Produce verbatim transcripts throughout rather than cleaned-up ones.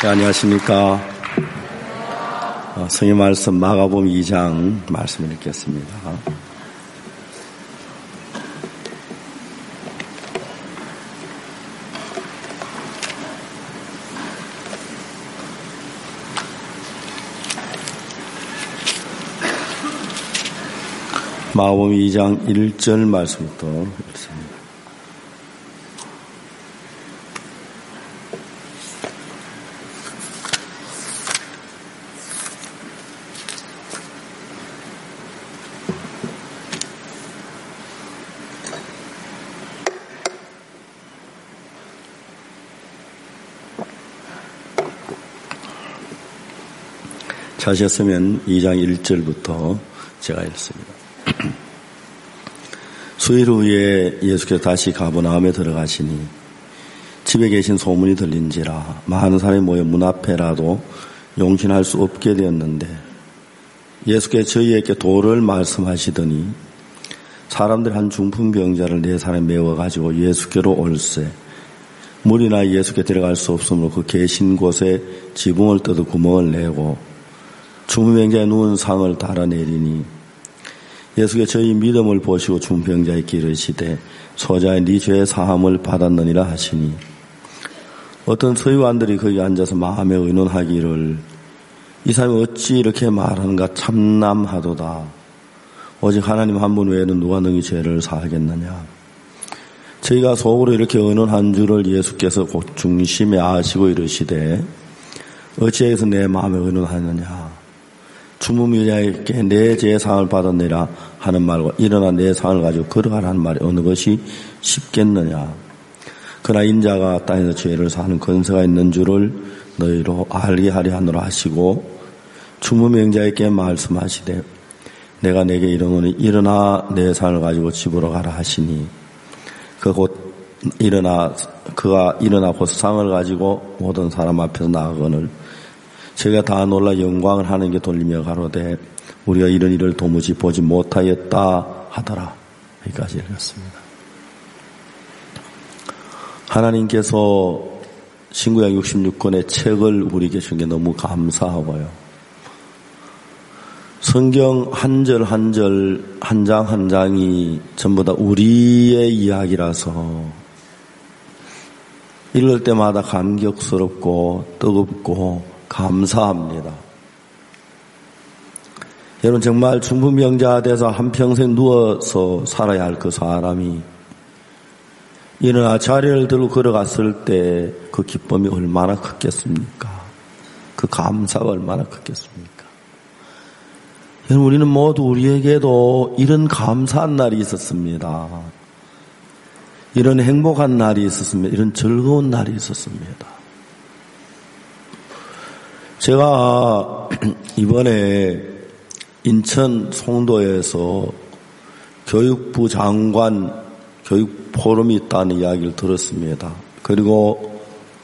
네, 안녕하십니까. 어, 성의 말씀 마가복음 이 장 말씀을 읽겠습니다. 마가복음 이 장 일 절 말씀부터 읽습니다. 찾으셨으면 이 장 일 절부터 제가 읽습니다. 수일 후에 예수께서 다시 가버나움에 들어가시니 집에 계신 소문이 들린지라 많은 사람이 모여 문 앞에라도 용신할 수 없게 되었는데 예수께서 저희에게 도를 말씀하시더니 사람들이 한 중풍병자를 네 사람이 메워가지고 예수께로 올세 물이나 예수께 들어갈 수 없으므로 그 계신 곳에 지붕을 뜯어 구멍을 내고 중풍병자에 누운 상을 달아내리니 예수께서 저희 믿음을 보시고 중풍병자에게 이르시되 소자의 네 죄의 사함을 받았느니라 하시니 어떤 서기관들이 거기 앉아서 마음에 의논하기를 이 사람이 어찌 이렇게 말하는가 참남하도다. 오직 하나님 한 분 외에는 누가 능히 죄를 사하겠느냐. 저희가 속으로 이렇게 의논한 줄을 예수께서 곧 중심에 아시고 이르시되 어찌해서 내 마음에 의논하느냐. 중풍병자에게 내 죄의 상을 받았느니라 하는 말과 일어나 내 상을 가지고 걸어가라는 말이 어느 것이 쉽겠느냐. 그러나 인자가 땅에서 죄를 사하는 권세가 있는 줄을 너희로 알게 하려 하노라 하시고 중풍병자에게 말씀하시되 내가 내게 이르노니 일어나 내 상을 가지고 집으로 가라 하시니 그 곧 일어나 그가 일어나 곧 상을 가지고 모든 사람 앞에서 나아가거늘 제가 다 놀라 영광을 하나님께 돌리며 가로되 우리가 이런 일을 도무지 보지 못하였다 하더라. 여기까지 읽었습니다. 하나님께서 신구약 육십육 권의 책을 우리에게 주신 게 너무 감사하고요. 성경 한 절 한 절, 한 장 한 장이 전부 다 우리의 이야기라서 읽을 때마다 감격스럽고 뜨겁고 감사합니다. 여러분 정말 중풍병자 돼서 한평생 누워서 살아야 할 그 사람이 일어나 자리를 들고 걸어갔을 때 그 기쁨이 얼마나 컸겠습니까? 그 감사가 얼마나 컸겠습니까? 여러분 우리는 모두 우리에게도 이런 감사한 날이 있었습니다. 이런 행복한 날이 있었습니다. 이런 즐거운 날이 있었습니다. 제가 이번에 인천 송도에서 교육부 장관 교육 포럼이 있다는 이야기를 들었습니다. 그리고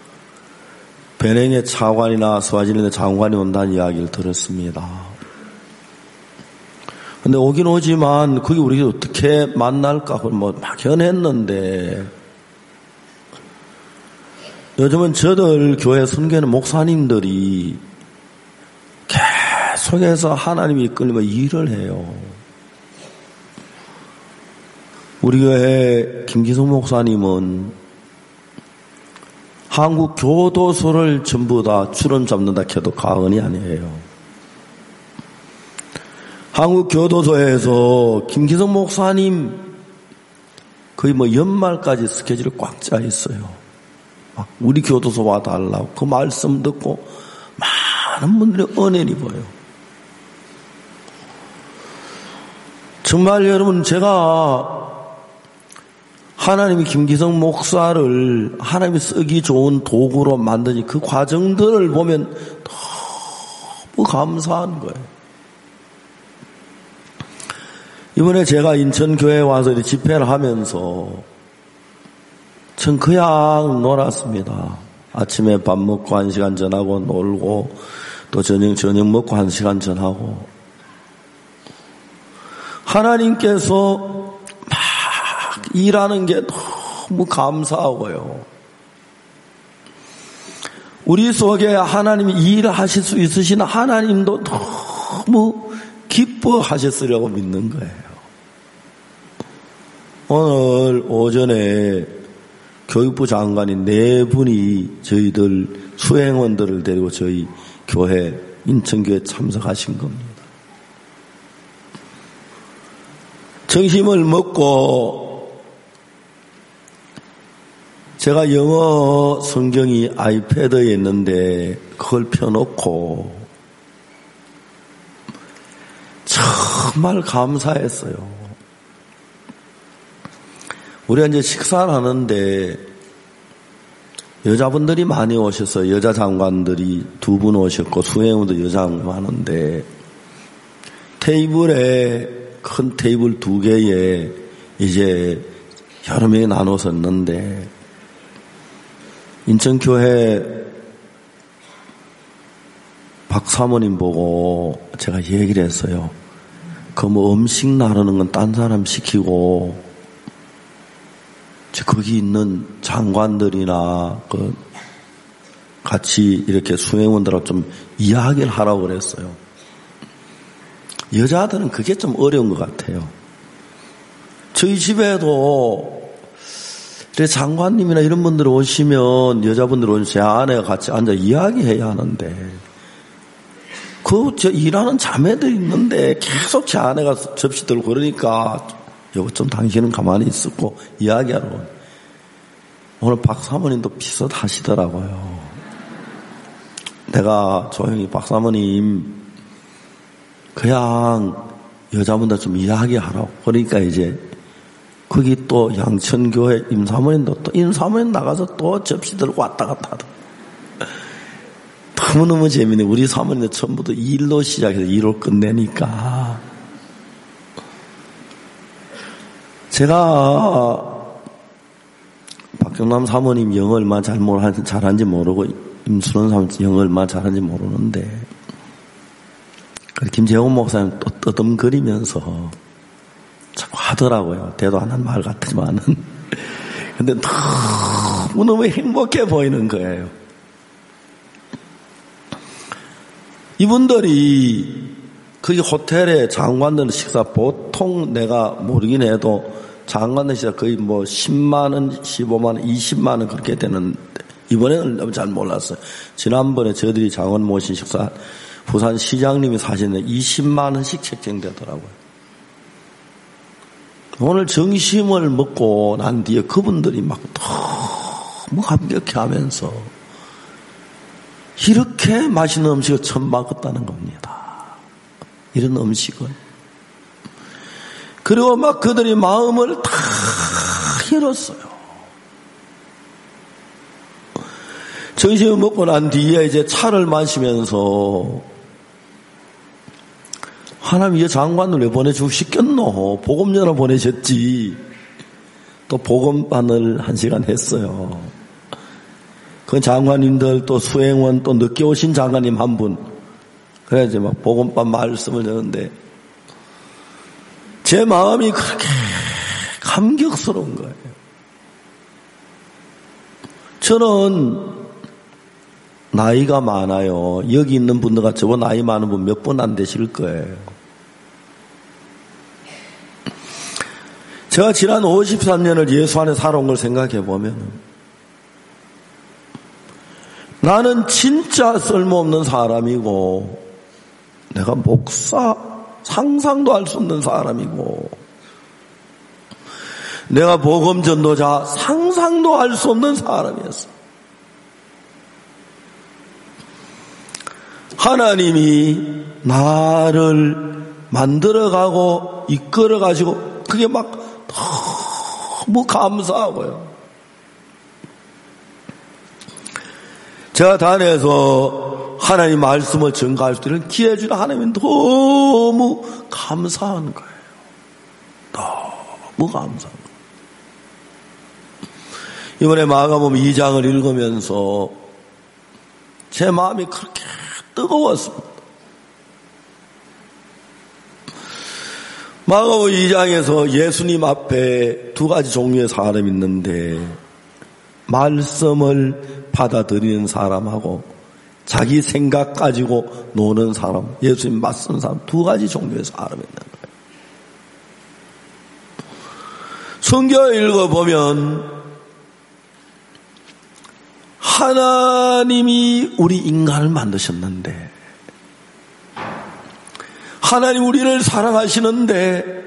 베냉의 차관이나 스와질랜드 장관이 온다는 이야기를 들었습니다. 근데 오긴 오지만 그게 우리가 어떻게 만날까 뭐 막연했는데 요즘은 저들 교회 선교하는 목사님들이 계속해서 하나님이 이끌리면 일을 해요. 우리 교회 김기성 목사님은 한국 교도소를 전부 다 주름 잡는다 해도 과언이 아니에요. 한국 교도소에서 김기성 목사님 거의 뭐 연말까지 스케줄이 꽉 짜 있어요. 우리 교도소 와달라고 그 말씀 듣고 많은 분들이 은혜를 입어요. 정말 여러분 제가 하나님이 김기성 목사를 하나님이 쓰기 좋은 도구로 만드니 그 과정들을 보면 너무 감사한 거예요. 이번에 제가 인천교회에 와서 집회를 하면서 전 그냥 놀았습니다. 아침에 밥 먹고 한 시간 전하고 놀고 또 저녁, 저녁 먹고 한 시간 전하고 하나님께서 막 일하는 게 너무 감사하고요. 우리 속에 하나님이 일하실 수 있으신 하나님도 너무 기뻐하셨으려고 믿는 거예요. 오늘 오전에 교육부 장관이 네 분이 저희들 수행원들을 데리고 저희 교회, 인천교회 참석하신 겁니다. 점심을 먹고 제가 영어 성경이 아이패드에 있는데 그걸 펴놓고 정말 감사했어요. 우리가 이제 식사를 하는데 여자분들이 많이 오셨어요. 여자 장관들이 두 분 오셨고 수행원도 여자 장관 많은데 테이블에 큰 테이블 두 개에 이제 여러 명이 나눠섰는데 인천교회 박 사모님 보고 제가 얘기를 했어요. 그 뭐 음식 나르는 건 딴 사람 시키고 거기 있는 장관들이나 그 같이 이렇게 수행원들하고 좀 이야기를 하라고 그랬어요. 여자들은 그게 좀 어려운 것 같아요. 저희 집에도 장관님이나 이런 분들 오시면 여자분들 오시면 제 아내가 같이 앉아 이야기해야 하는데 그 저 일하는 자매들 있는데 계속 제 아내가 접시 들고 그러니까 이거 좀 당신은 가만히 있었고 이야기하러 오늘 박 사모님도 비슷하시더라고요. 내가 조용히 박 사모님 그냥 여자분들 좀 이야기하라고 그러니까 이제 거기 또 양천교회 임사모님도 또 임사모님 나가서 또 접시 들고 왔다 갔다 하더라고요. 너무너무 재미있네. 우리 사모님들 전부터 일로 시작해서 일로 끝내니까. 제가 박경남 사모님 영어 얼마나 잘 잘하는지 모르고 임순원 사모님 영어 얼마나 잘하는지 모르는데 김재원 목사님 또 떠듬거리면서 자꾸 하더라고요. 대도 안 한 말 같지만은. 근데 너무너무 행복해 보이는 거예요. 이분들이 거기 호텔에 장관들 식사 보통 내가 모르긴 해도 장관들 식사 거의 뭐 십만 원, 십오만 원, 이십만 원 그렇게 되는데 이번에는 잘 몰랐어요. 지난번에 저희들이 장관 모신 식사 부산 시장님이 사시는데 이십만 원씩 책정되더라고요. 오늘 점심을 먹고 난 뒤에 그분들이 막 너무 감격해 하면서 이렇게 맛있는 음식을 처음 먹었다는 겁니다. 이런 음식을. 그리고 막 그들이 마음을 다 열었어요. 점심을 먹고 난 뒤에 이제 차를 마시면서 하나님 이 장관을 왜 보내주고 시켰노? 복음전화 보내셨지. 또 복음반을 한 시간 했어요. 그 장관님들 또 수행원 또 늦게 오신 장관님 한 분. 그래야지 막 복음반 말씀을 듣는데 제 마음이 그렇게 감격스러운 거예요. 저는 나이가 많아요. 여기 있는 분들과 저보다 나이 많은 분 몇 분 안 되실 거예요. 제가 지난 오십삼 년을 예수 안에 살아온 걸 생각해 보면 나는 진짜 쓸모없는 사람이고 내가 목사 상상도 할 수 없는 사람이고 내가 복음 전도자 상상도 할 수 없는 사람이었어. 하나님이 나를 만들어가고 이끌어가지고 그게 막 너무 감사하고요. 제가 다니면서 하나님 말씀을 전가할 수 있는 기회 주는 하나님이 너무 감사한 거예요. 너무 감사한 거예요. 이번에 마가복음 이 장을 읽으면서 제 마음이 그렇게 뜨거웠습니다. 마가복음 이 장에서 예수님 앞에 두 가지 종류의 사람이 있는데 말씀을 받아들이는 사람하고 자기 생각 가지고 노는 사람, 예수님 맞선 사람, 두 가지 종류의 사람이 있는 거예요. 성경을 읽어보면 하나님이 우리 인간을 만드셨는데, 하나님 우리를 사랑하시는데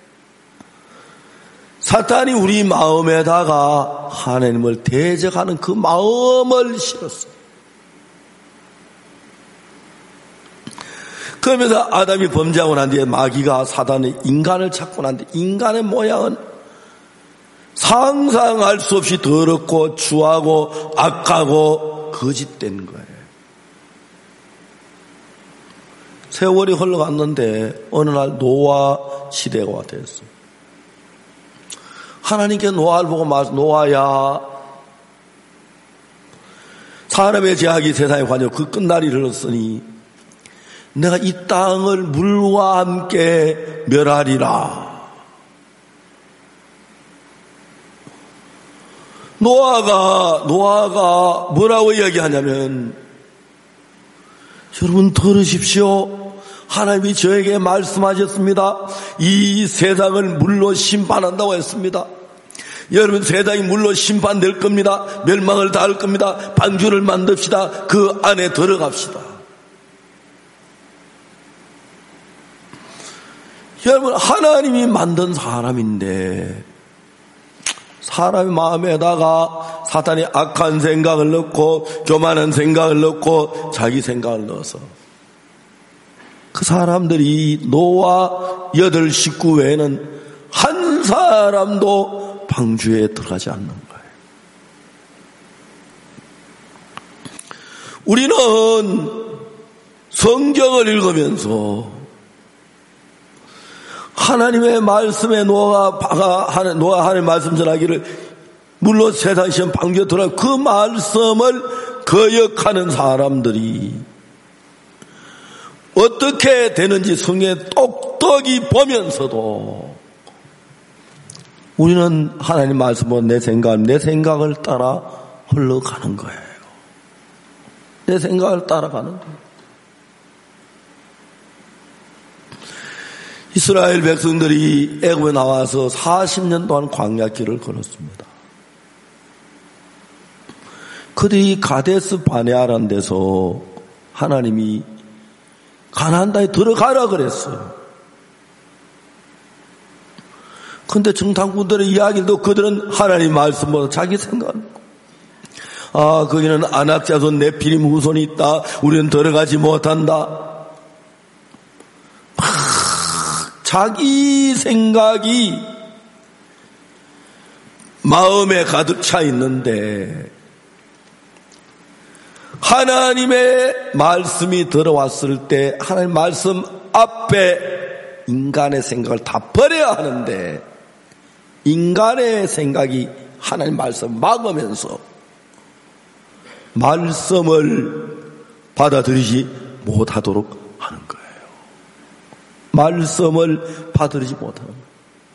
사탄이 우리 마음에다가 하나님을 대적하는 그 마음을 실었어요. 그러면서 아담이 범죄하고 난 뒤에 마귀가 사단의 인간을 찾고 난 뒤에 인간의 모양은 상상할 수 없이 더럽고 추하고 악하고 거짓된 거예요. 세월이 흘러갔는데 어느 날 노아 시대가 됐어요. 하나님께 노아를 보고 말씀, 노아야, 사람의 죄악이 세상에 관여 그 끝날이 흘렀으니 내가 이 땅을 물과 함께 멸하리라. 노아가 노아가 뭐라고 이야기하냐면, 여러분 들으십시오. 하나님이 저에게 말씀하셨습니다. 이 세상을 물로 심판한다고 했습니다. 여러분, 세상이 물로 심판될 겁니다. 멸망을 당할 겁니다. 방주를 만듭시다. 그 안에 들어갑시다. 여러분, 하나님이 만든 사람인데 사람의 마음에다가 사탄이 악한 생각을 넣고 교만한 생각을 넣고 자기 생각을 넣어서 그 사람들이 노아 여덟 식구 외에는 한 사람도 방주에 들어가지 않는 거예요. 우리는 성경을 읽으면서 하나님의 말씀에 노아가 노아 하나님의 말씀 전하기를 물론 세상 시험 방주에 들어가 그 말씀을 거역하는 사람들이 어떻게 되는지 성경에 똑똑히 보면서도 우리는 하나님 말씀은 내 생각, 내 생각을 따라 흘러가는 거예요. 내 생각을 따라가는 거예요. 이스라엘 백성들이 애굽에 나와서 사십 년 동안 광야길을 걸었습니다. 그들이 가데스 바네아라는 데서 하나님이 가나안 땅에 들어가라 그랬어요. 그런데 정탐꾼들의 이야기를 듣고 그들은 하나님 말씀보다 자기 생각, 아 거기는 안악자손 네피림 후손이 있다, 우리는 들어가지 못한다, 막 자기 생각이 마음에 가득 차 있는데 하나님의 말씀이 들어왔을 때 하나님 말씀 앞에 인간의 생각을 다 버려야 하는데 인간의 생각이 하나님 말씀 막으면서 말씀을 받아들이지 못하도록 하는 거예요. 말씀을 받아들이지 못하는 거예요.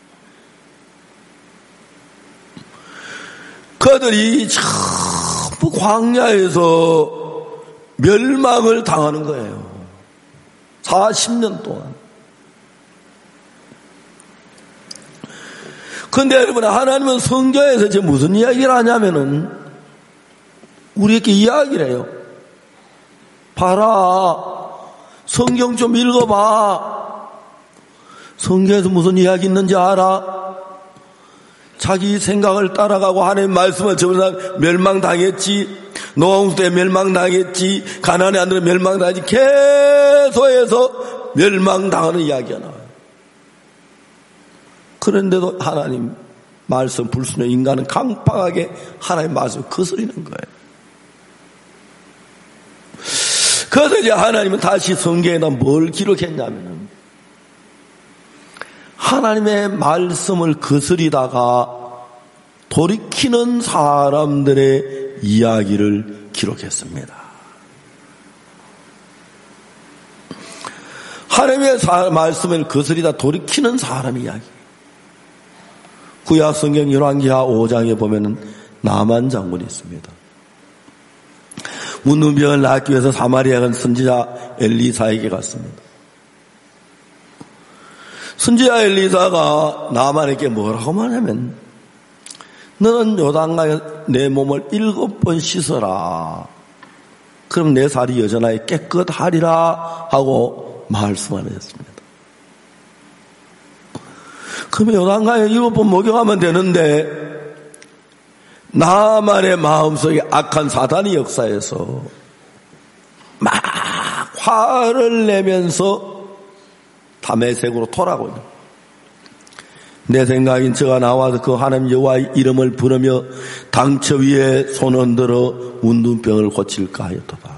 그들이 전부 광야에서 멸망을 당하는 거예요. 사십 년 동안. 그런데 여러분, 하나님은 성경에서 지금 무슨 이야기를 하냐면은 우리에게 이야기를 해요. 봐라, 성경 좀 읽어봐. 성경에서 무슨 이야기 있는지 알아? 자기 생각을 따라가고 하나님 말씀을 전부 다 멸망당했지, 노아홍수 때 멸망당했지, 가나안에 안 들어 멸망당했지, 계속해서 멸망당하는 이야기가 나와요. 그런데도 하나님 말씀 불순의 인간은 강팍하게 하나님 말씀을 거스리는 거예요. 그래서 이제 하나님은 다시 성경에다 뭘 기록했냐면은 하나님의 말씀을 거스리다가 돌이키는 사람들의 이야기를 기록했습니다. 하나님의 말씀을 거스리다 돌이키는 사람 이야기. 구약 성경 열왕기하 오 장에 보면은 나만 장군이 있습니다. 문둥병을 낫기 위해서 사마리아 간 선지자 엘리사에게 갔습니다. 선지자 엘리사가 나만에게 뭐라고 말하냐면, 너는 요단강에 내 몸을 일곱 번 씻어라. 그럼 내 살이 여전하게 깨끗하리라 하고 말씀을 하셨습니다. 그러면 요단강에 일곱 번 목욕하면 되는데, 나만의 마음속에 악한 사단이 역사해서 막 화를 내면서 다메섹으로 돌아가고 있는, 내 생각인 저가 나와서 그 하나님 여호와의 이름을 부르며 당처 위에 손 흔들어 문둥병을 고칠까 하였도다.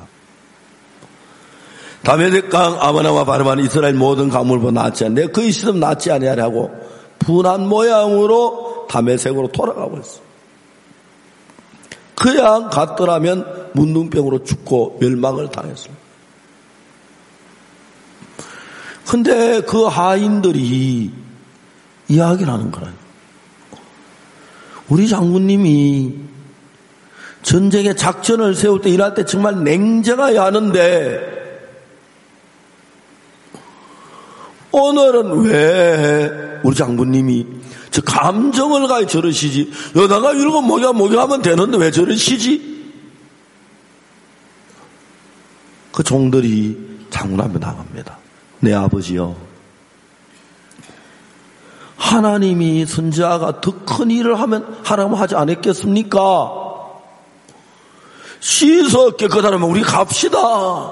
다메섹강 아마나와 바르만 이스라엘 모든 강물보다 낫지 않냐, 그 있으면 낫지 아니하냐고 분한 모양으로 다메섹으로 돌아가고 있어. 그냥 갔더라면 문둥병으로 죽고 멸망을 당했습니다. 근데 그 하인들이 이야기를 하는 거라요. 우리 장군님이 전쟁에 작전을 세울 때 일할 때 정말 냉정해야 하는데 오늘은 왜 우리 장군님이 저 감정을 가해 저러시지? 여다가 일곱 목욕 목욕하면 되는데 왜 저러시지? 그 종들이 장군 앞에 나갑니다. 내 아버지요, 하나님이 선지자가 더 큰 일을 하면 하라고 하지 않았겠습니까? 씻어 깨끗하면 우리 갑시다.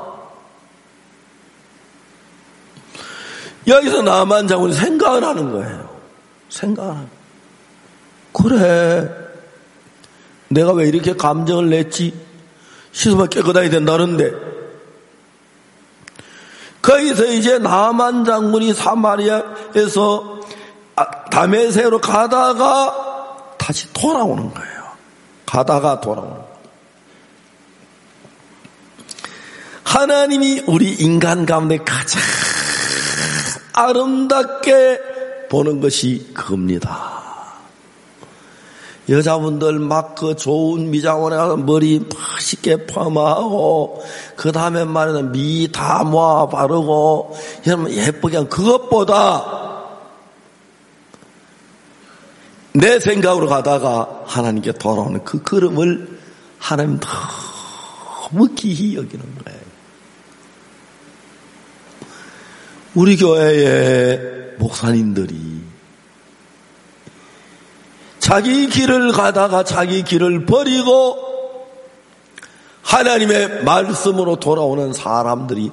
여기서 나만 장군이 생각을 하는 거예요. 생각을 하는 거예요. 그래, 내가 왜 이렇게 감정을 냈지? 씻으면 깨끗하게 된다는데. 거기서 이제 나만 장군이 사마리아에서 다메섹으로 가다가 다시 돌아오는 거예요. 가다가 돌아오는 거예요. 하나님이 우리 인간 가운데 가장 아름답게 보는 것이 그겁니다. 여자분들 막 그 좋은 미장원에 가서 머리 멋있게 파마하고 그 다음에 말하는 미 다 모아 바르고 여러분 예쁘게 한 그것보다 내 생각으로 가다가 하나님께 돌아오는 그 걸음을 하나님 너무 기히 여기는 거예요. 우리 교회의 목사님들이 자기 길을 가다가 자기 길을 버리고 하나님의 말씀으로 돌아오는 사람들이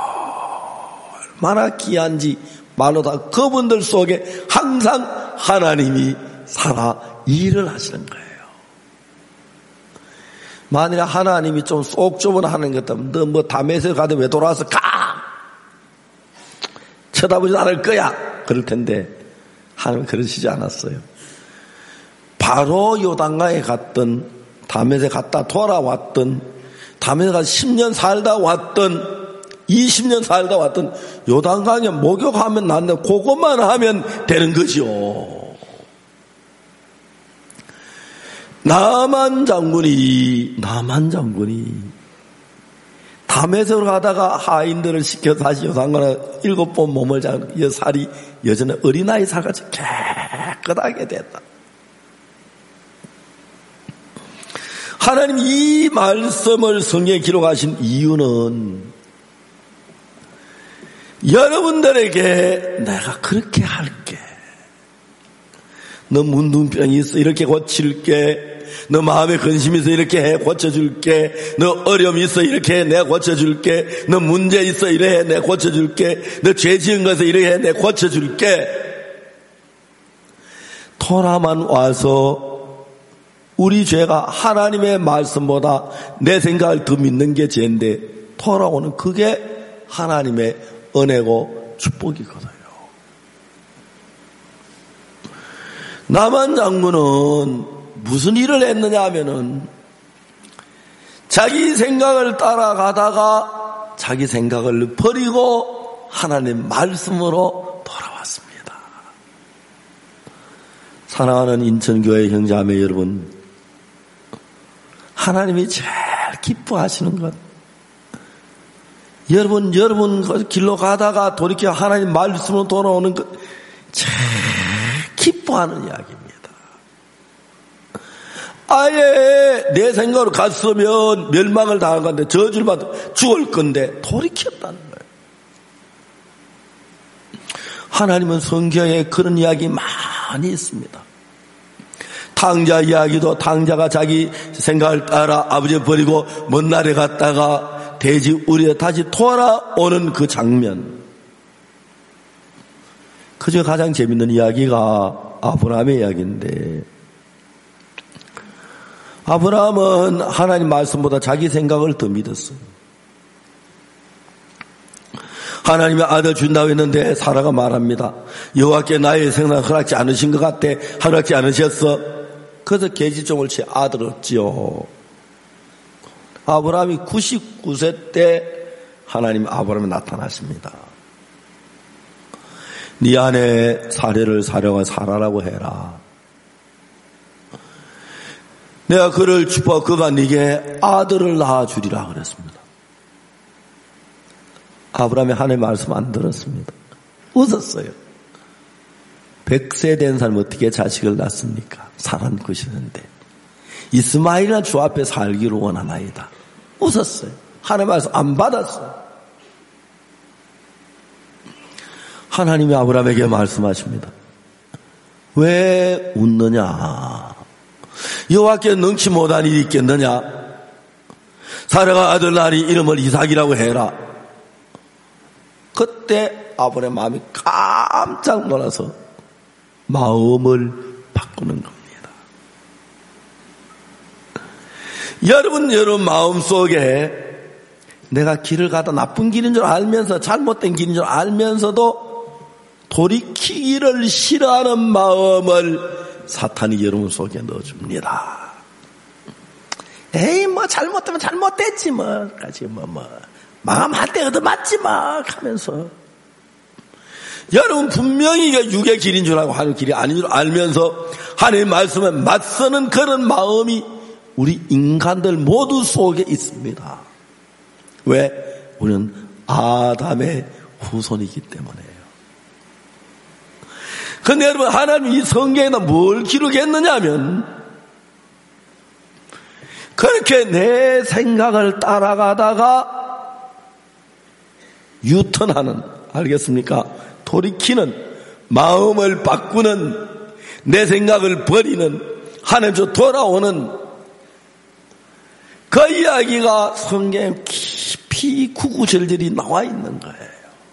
얼마나 귀한지 말로 다 그분들 속에 항상 하나님이 살아 일을 하시는 거예요. 만일 하나님이 좀 쏙 좁은 하는 것 같다면 너 뭐 다메섹 가도 왜 돌아와서 가! 쳐다보지 않을 거야! 그럴 텐데 하나님은 그러시지 않았어요. 바로 요단강에 갔던, 다메섹 갔다 돌아왔던, 다메섹 가서 십 년 살다 왔던, 이십 년 살다 왔던 요단강에 목욕하면 난다. 그것만 하면 되는 거죠. 나만 장군이, 나만 장군이 다메섹으로 가다가 하인들을 시켜서 다시 요단강에 일곱 번 몸을 잡은 살이 여전히 어린아이 살같이 깨끗하게 됐다. 하나님 이 말씀을 성경에 기록하신 이유는 여러분들에게 내가 그렇게 할게. 너 문둥병이 있어 이렇게 고칠게. 너 마음에 근심이 있어 이렇게 해 고쳐줄게. 너 어려움이 있어 이렇게 해 내가 고쳐줄게. 너 문제 있어 이래 해 내가 고쳐줄게. 너 죄 지은 것에 이래 해 내가 고쳐줄게. 토라만 와서 우리 죄가 하나님의 말씀보다 내 생각을 더 믿는 게 죄인데 돌아오는 그게 하나님의 은혜고 축복이거든요. 나만 장군은 무슨 일을 했느냐 하면은 자기 생각을 따라가다가 자기 생각을 버리고 하나님 말씀으로 돌아왔습니다. 사랑하는 인천교회 형제자매 여러분, 하나님이 제일 기뻐하시는 것. 여러분, 여러분 길로 가다가 돌이켜 하나님 말씀으로 돌아오는 것 제일 기뻐하는 이야기입니다. 아예 내 생각으로 갔으면 멸망을 당할 건데 저주를 받아 죽을 건데 돌이켰다는 거예요. 하나님은 성경에 그런 이야기 많이 있습니다. 탕자 이야기도 탕자가 자기 생각을 따라 아버지 버리고 먼 나라에 갔다가 돼지 우리에 다시 돌아오는 그 장면. 그중 가장 재밌는 이야기가 아브라함의 이야기인데, 아브라함은 하나님 말씀보다 자기 생각을 더 믿었어요. 하나님의 아들 준다고 했는데 사라가 말합니다. 여호와께 나의 생각을 허락지 않으신 것 같아. 허락지 않으셨어. 그래서 계집종을 채 아들 얻지요. 아브라함이 구십구 세 때 하나님 아브라함에 나타나십니다. 네 아내 사례를 사려가 사라라고 해라. 내가 그를 축복하고 그가 네게 아들을 낳아주리라 그랬습니다. 아브라함이 하나님의 말씀 안 들었습니다. 웃었어요. 백 세 된 사람이 어떻게 자식을 낳습니까? 사란 것이는데 이스마엘이나 주 앞에 살기를 원하나이다. 웃었어요. 하나님의 말씀 안 받았어요. 하나님이 아브라함에게 말씀하십니다. 왜 웃느냐? 여호와께 능치 못한 일이 있겠느냐? 사라가 아들 낳으니 이름을 이삭이라고 해라. 그때 아브라함의 마음이 깜짝 놀라서 마음을 바꾸는 겁니다. 여러분, 여러분 마음속에 내가 길을 가다 나쁜 길인 줄 알면서 잘못된 길인 줄 알면서도 돌이키기를 싫어하는 마음을 사탄이 여러분 속에 넣어줍니다. 에이 뭐 잘못되면 잘못됐지 뭐 까지 뭐 뭐 마음할 때 얻어맞지 뭐 하면서 여러분 분명히 이게 육의 길인 줄 알고 하나님의 길이 아닌 줄 알면서 하나님의 말씀에 맞서는 그런 마음이 우리 인간들 모두 속에 있습니다. 왜? 우리는 아담의 후손이기 때문에요. 근데 여러분 하나님이 이 성경에다 뭘 기록했느냐 하면 그렇게 내 생각을 따라가다가 유턴하는, 알겠습니까? 돌이키는, 마음을 바꾸는, 내 생각을 버리는, 하나님께로 돌아오는 그 이야기가 성경에 깊이 구구절절이 나와 있는 거예요.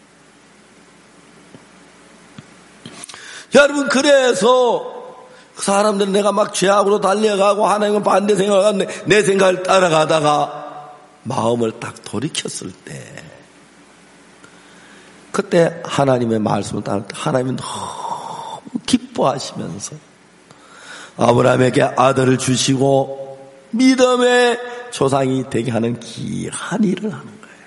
여러분, 그래서 사람들은 내가 막 죄악으로 달려가고 하나님은 반대 생각하고 내 생각을 따라가다가 마음을 딱 돌이켰을 때, 그때 하나님의 말씀을 따를 때 하나님은 너무 기뻐하시면서 아브라함에게 아들을 주시고 믿음의 조상이 되게 하는 귀한 일을 하는 거예요.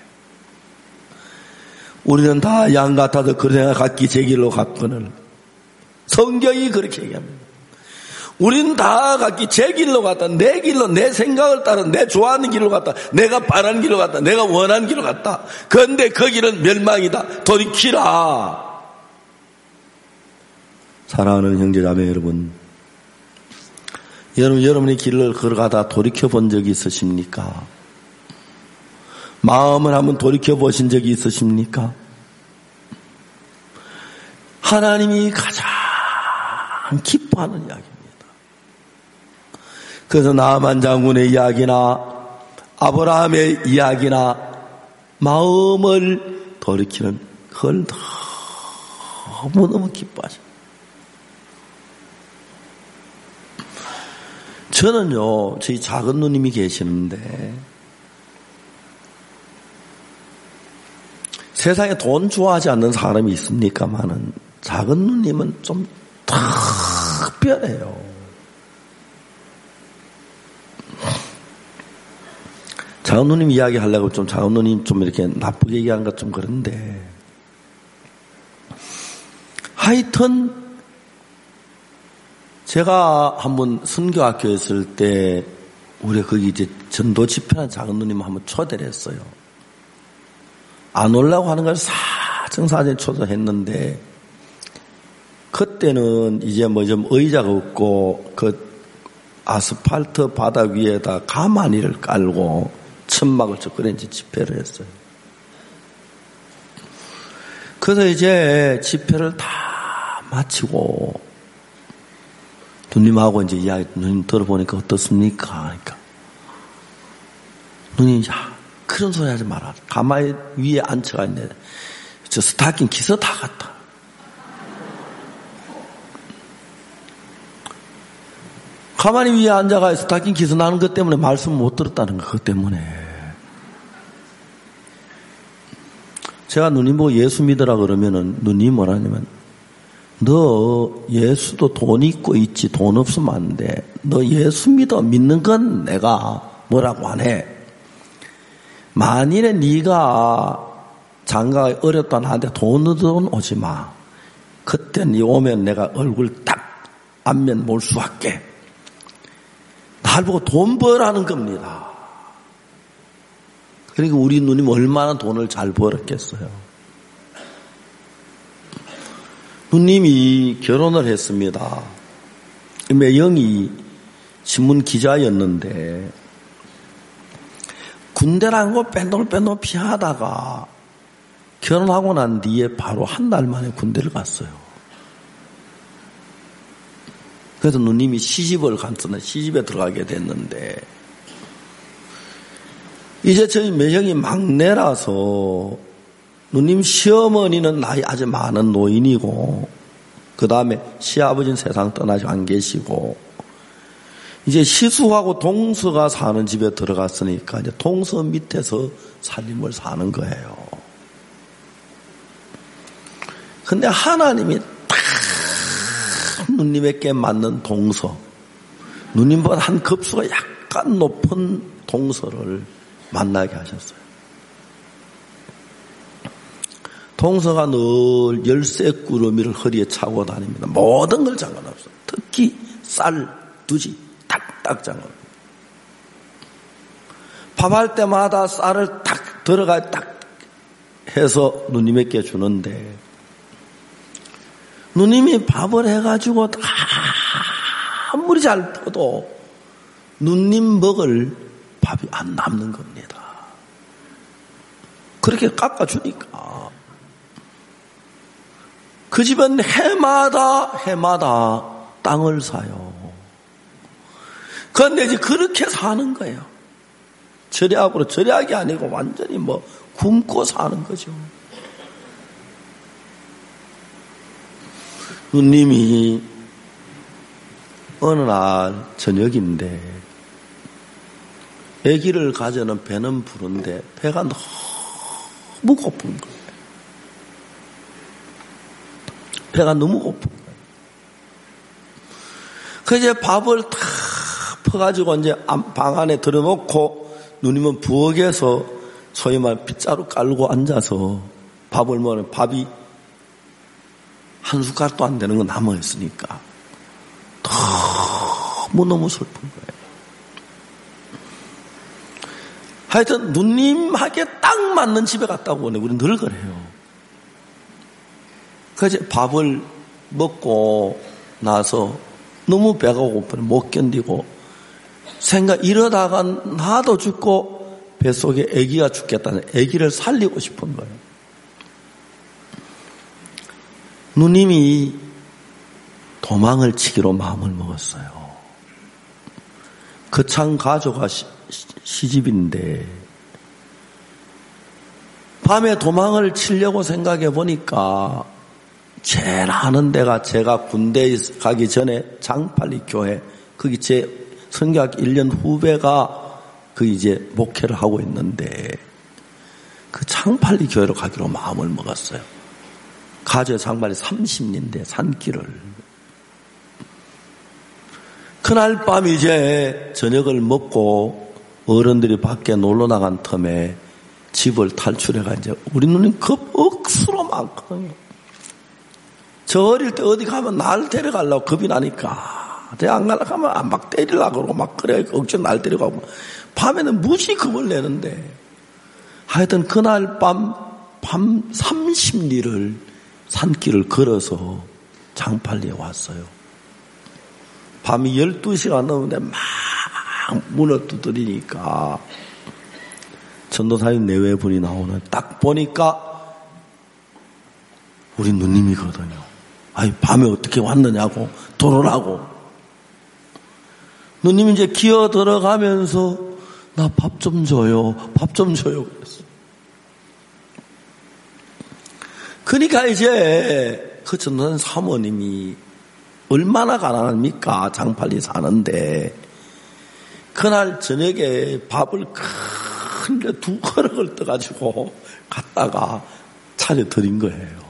우리는 다 양 같아서 그 생각 갖기 제 길로 갔거늘 성경이 그렇게 얘기합니다. 우린 다 각기 제 길로 갔다, 내 길로, 내 생각을 따라, 내 좋아하는 길로 갔다, 내가 바라는 길로 갔다, 내가 원하는 길로 갔다. 그런데 그 길은 멸망이다. 돌이키라. 사랑하는 형제자매 여러분, 여러분, 여러분의 길을 걸어가다 돌이켜본 적이 있으십니까? 마음을 한번 돌이켜보신 적이 있으십니까? 하나님이 가장 기뻐하는 이야기입니다. 그래서 나만 장군의 이야기나 아브라함의 이야기나 마음을 돌이키는 그걸 너무너무 기뻐하십니다. 저는요, 저희 작은 누님이 계시는데 세상에 돈 좋아하지 않는 사람이 있습니까만은 작은 누님은 좀 특별해요. 작은 누님 이야기 하려고 좀 작은 누님 좀 이렇게 나쁘게 얘기하는 것 좀 그런데 하여튼 제가 한번 선교학교에 있을 때 우리가 거기 이제 전도 집회라는 작은 누님 한번 초대를 했어요. 안 오려고 하는 걸 사정사정 초대했는데, 그때는 이제 뭐 좀 의자가 없고, 그 아스팔트 바닥 위에다 가마니를 깔고 천막을 쳐 그래 이제 집회를 했어요. 그래서 이제 집회를 다 마치고, 누님하고 이제 이야기, 누님 들어보니까 어떻습니까? 그러니까. 누님, 야, 그런 소리 하지 마라. 가마에 위에 앉혀가 있는데, 저 스타킹 기서 다 갔다. 가만히 위에 앉아가 스타킹 기서 나는 것 때문에 말씀 못 들었다는 거, 그것 때문에. 제가 누님 보고 예수 믿으라 그러면은, 누님 뭐라냐면, 너 예수도 돈 있고 있지 돈 없으면 안 돼. 너 예수 믿어. 믿는 건 내가 뭐라고 안 해. 만일에 네가 장가가 어렵다 나한테 돈은 오지 마. 그때 네 오면 내가 얼굴 딱 안면 몰수할게. 날 보고 돈 벌라는 겁니다. 그러니까 우리 누님 얼마나 돈을 잘 벌었겠어요. 누님이 결혼을 했습니다. 매형이 신문 기자였는데 군대라는 거 빼놀빼놀 피하다가 결혼하고 난 뒤에 바로 한 달 만에 군대를 갔어요. 그래서 누님이 시집을 갔었는데 시집에 들어가게 됐는데 이제 저희 매형이 막내라서 누님 시어머니는 나이 아주 많은 노인이고 그 다음에 시아버지는 세상 떠나지 안 계시고 이제 시수하고 동서가 사는 집에 들어갔으니까 이제 동서 밑에서 살림을 사는 거예요. 근데 하나님이 딱 누님에게 맞는 동서, 누님보다 한 급수가 약간 높은 동서를 만나게 하셨어요. 동서가 늘 열쇠 꾸러미를 허리에 차고 다닙니다. 모든 걸 장관없어요. 특히 쌀, 두지 딱딱 장관없어요. 밥할 때마다 쌀을 딱 들어가 딱 해서 누님에게 주는데 누님이 밥을 해가지고 아무리 잘 떠도 누님 먹을 밥이 안 남는 겁니다. 그렇게 깎아주니까 그 집은 해마다 해마다 땅을 사요. 그런데 이제 그렇게 사는 거예요. 절약으로, 절약이 아니고 완전히 뭐 굶고 사는 거죠. 누님이 어느 날 저녁인데 아기를 가져는 배는 부른데 배가 너무 고픈 거예요. 배가 너무 고픈 거예요. 그 이제 밥을 탁 퍼가지고 이제 방 안에 들어놓고 누님은 부엌에서 소위 말 빗자루 깔고 앉아서 밥을 먹으면 밥이 한 숟갈도 안 되는 거 남아있으니까 너무너무 슬픈 거예요. 하여튼 누님에게 딱 맞는 집에 갔다고 보네. 우리 늘 그래요. 그래서 밥을 먹고 나서 너무 배가 고프네. 못 견디고 생각 이러다가 나도 죽고 뱃속에 아기가 죽겠다는 아기를 살리고 싶은 거예요. 누님이 도망을 치기로 마음을 먹었어요. 거창 가조가 시, 시집인데 밤에 도망을 치려고 생각해 보니까 제일 아는 데가 제가 군대에 가기 전에 장팔리 교회 거기 제 선교학 일 년 후배가 그 이제 목회를 하고 있는데 그 장팔리 교회로 가기로 마음을 먹었어요. 가죠 장발이 삼십 리인데 산길을. 그날 밤 이제 저녁을 먹고 어른들이 밖에 놀러 나간 틈에 집을 탈출해가 이제 우리 누님 급 억수로 많거든요. 저 어릴 때 어디 가면 날 데려가려고 겁이 나니까 내가 안 가려고 하면 막 때리려고 그러고 막 그래 억지로 날 때리고 하고 밤에는 무지 겁을 내는데 하여튼 그날 밤, 밤 삼십 리를 산길을 걸어서 장팔리에 왔어요. 밤이 열두 시가 넘는데 막 문을 두드리니까 전도사님 내외분이 나오는 딱 보니까 우리 누님이거든요. 아니 밤에 어떻게 왔느냐고 돌아오라고. 누님이 이제 기어 들어가면서 나 밥 좀 줘요. 밥 좀 줘요. 그랬어. 그러니까 이제 그 전도사님 사모님이 얼마나 가난합니까? 장팔리 사는데 그날 저녁에 밥을 큰 두 그릇을 떠가지고 갔다가 차려드린 거예요.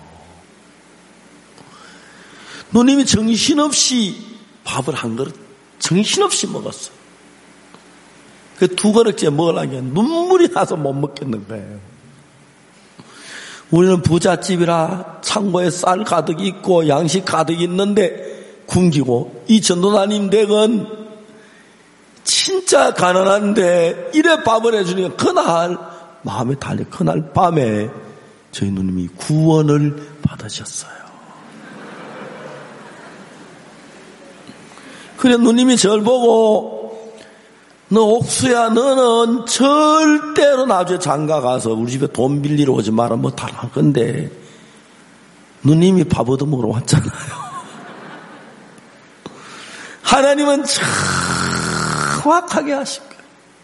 누님이 정신없이 밥을 한 그릇 정신없이 먹었어요. 그 두 그릇째 먹으려면 눈물이 나서 못 먹겠는 거예요. 우리는 부잣집이라 창고에 쌀 가득 있고 양식 가득 있는데 굶기고, 이 전도사님 댁은 진짜 가난한데 이래 밥을 해주니까 그날 마음에 달려 그날 밤에 저희 누님이 구원을 받으셨어요. 그래 누님이 저를 보고 너 옥수야 너는 절대로 나중에 장가 가서 우리 집에 돈 빌리러 오지 마라 뭐 다 할 건데 누님이 밥 얻어먹으러 왔잖아요. 하나님은 정확하게 하신 거예요.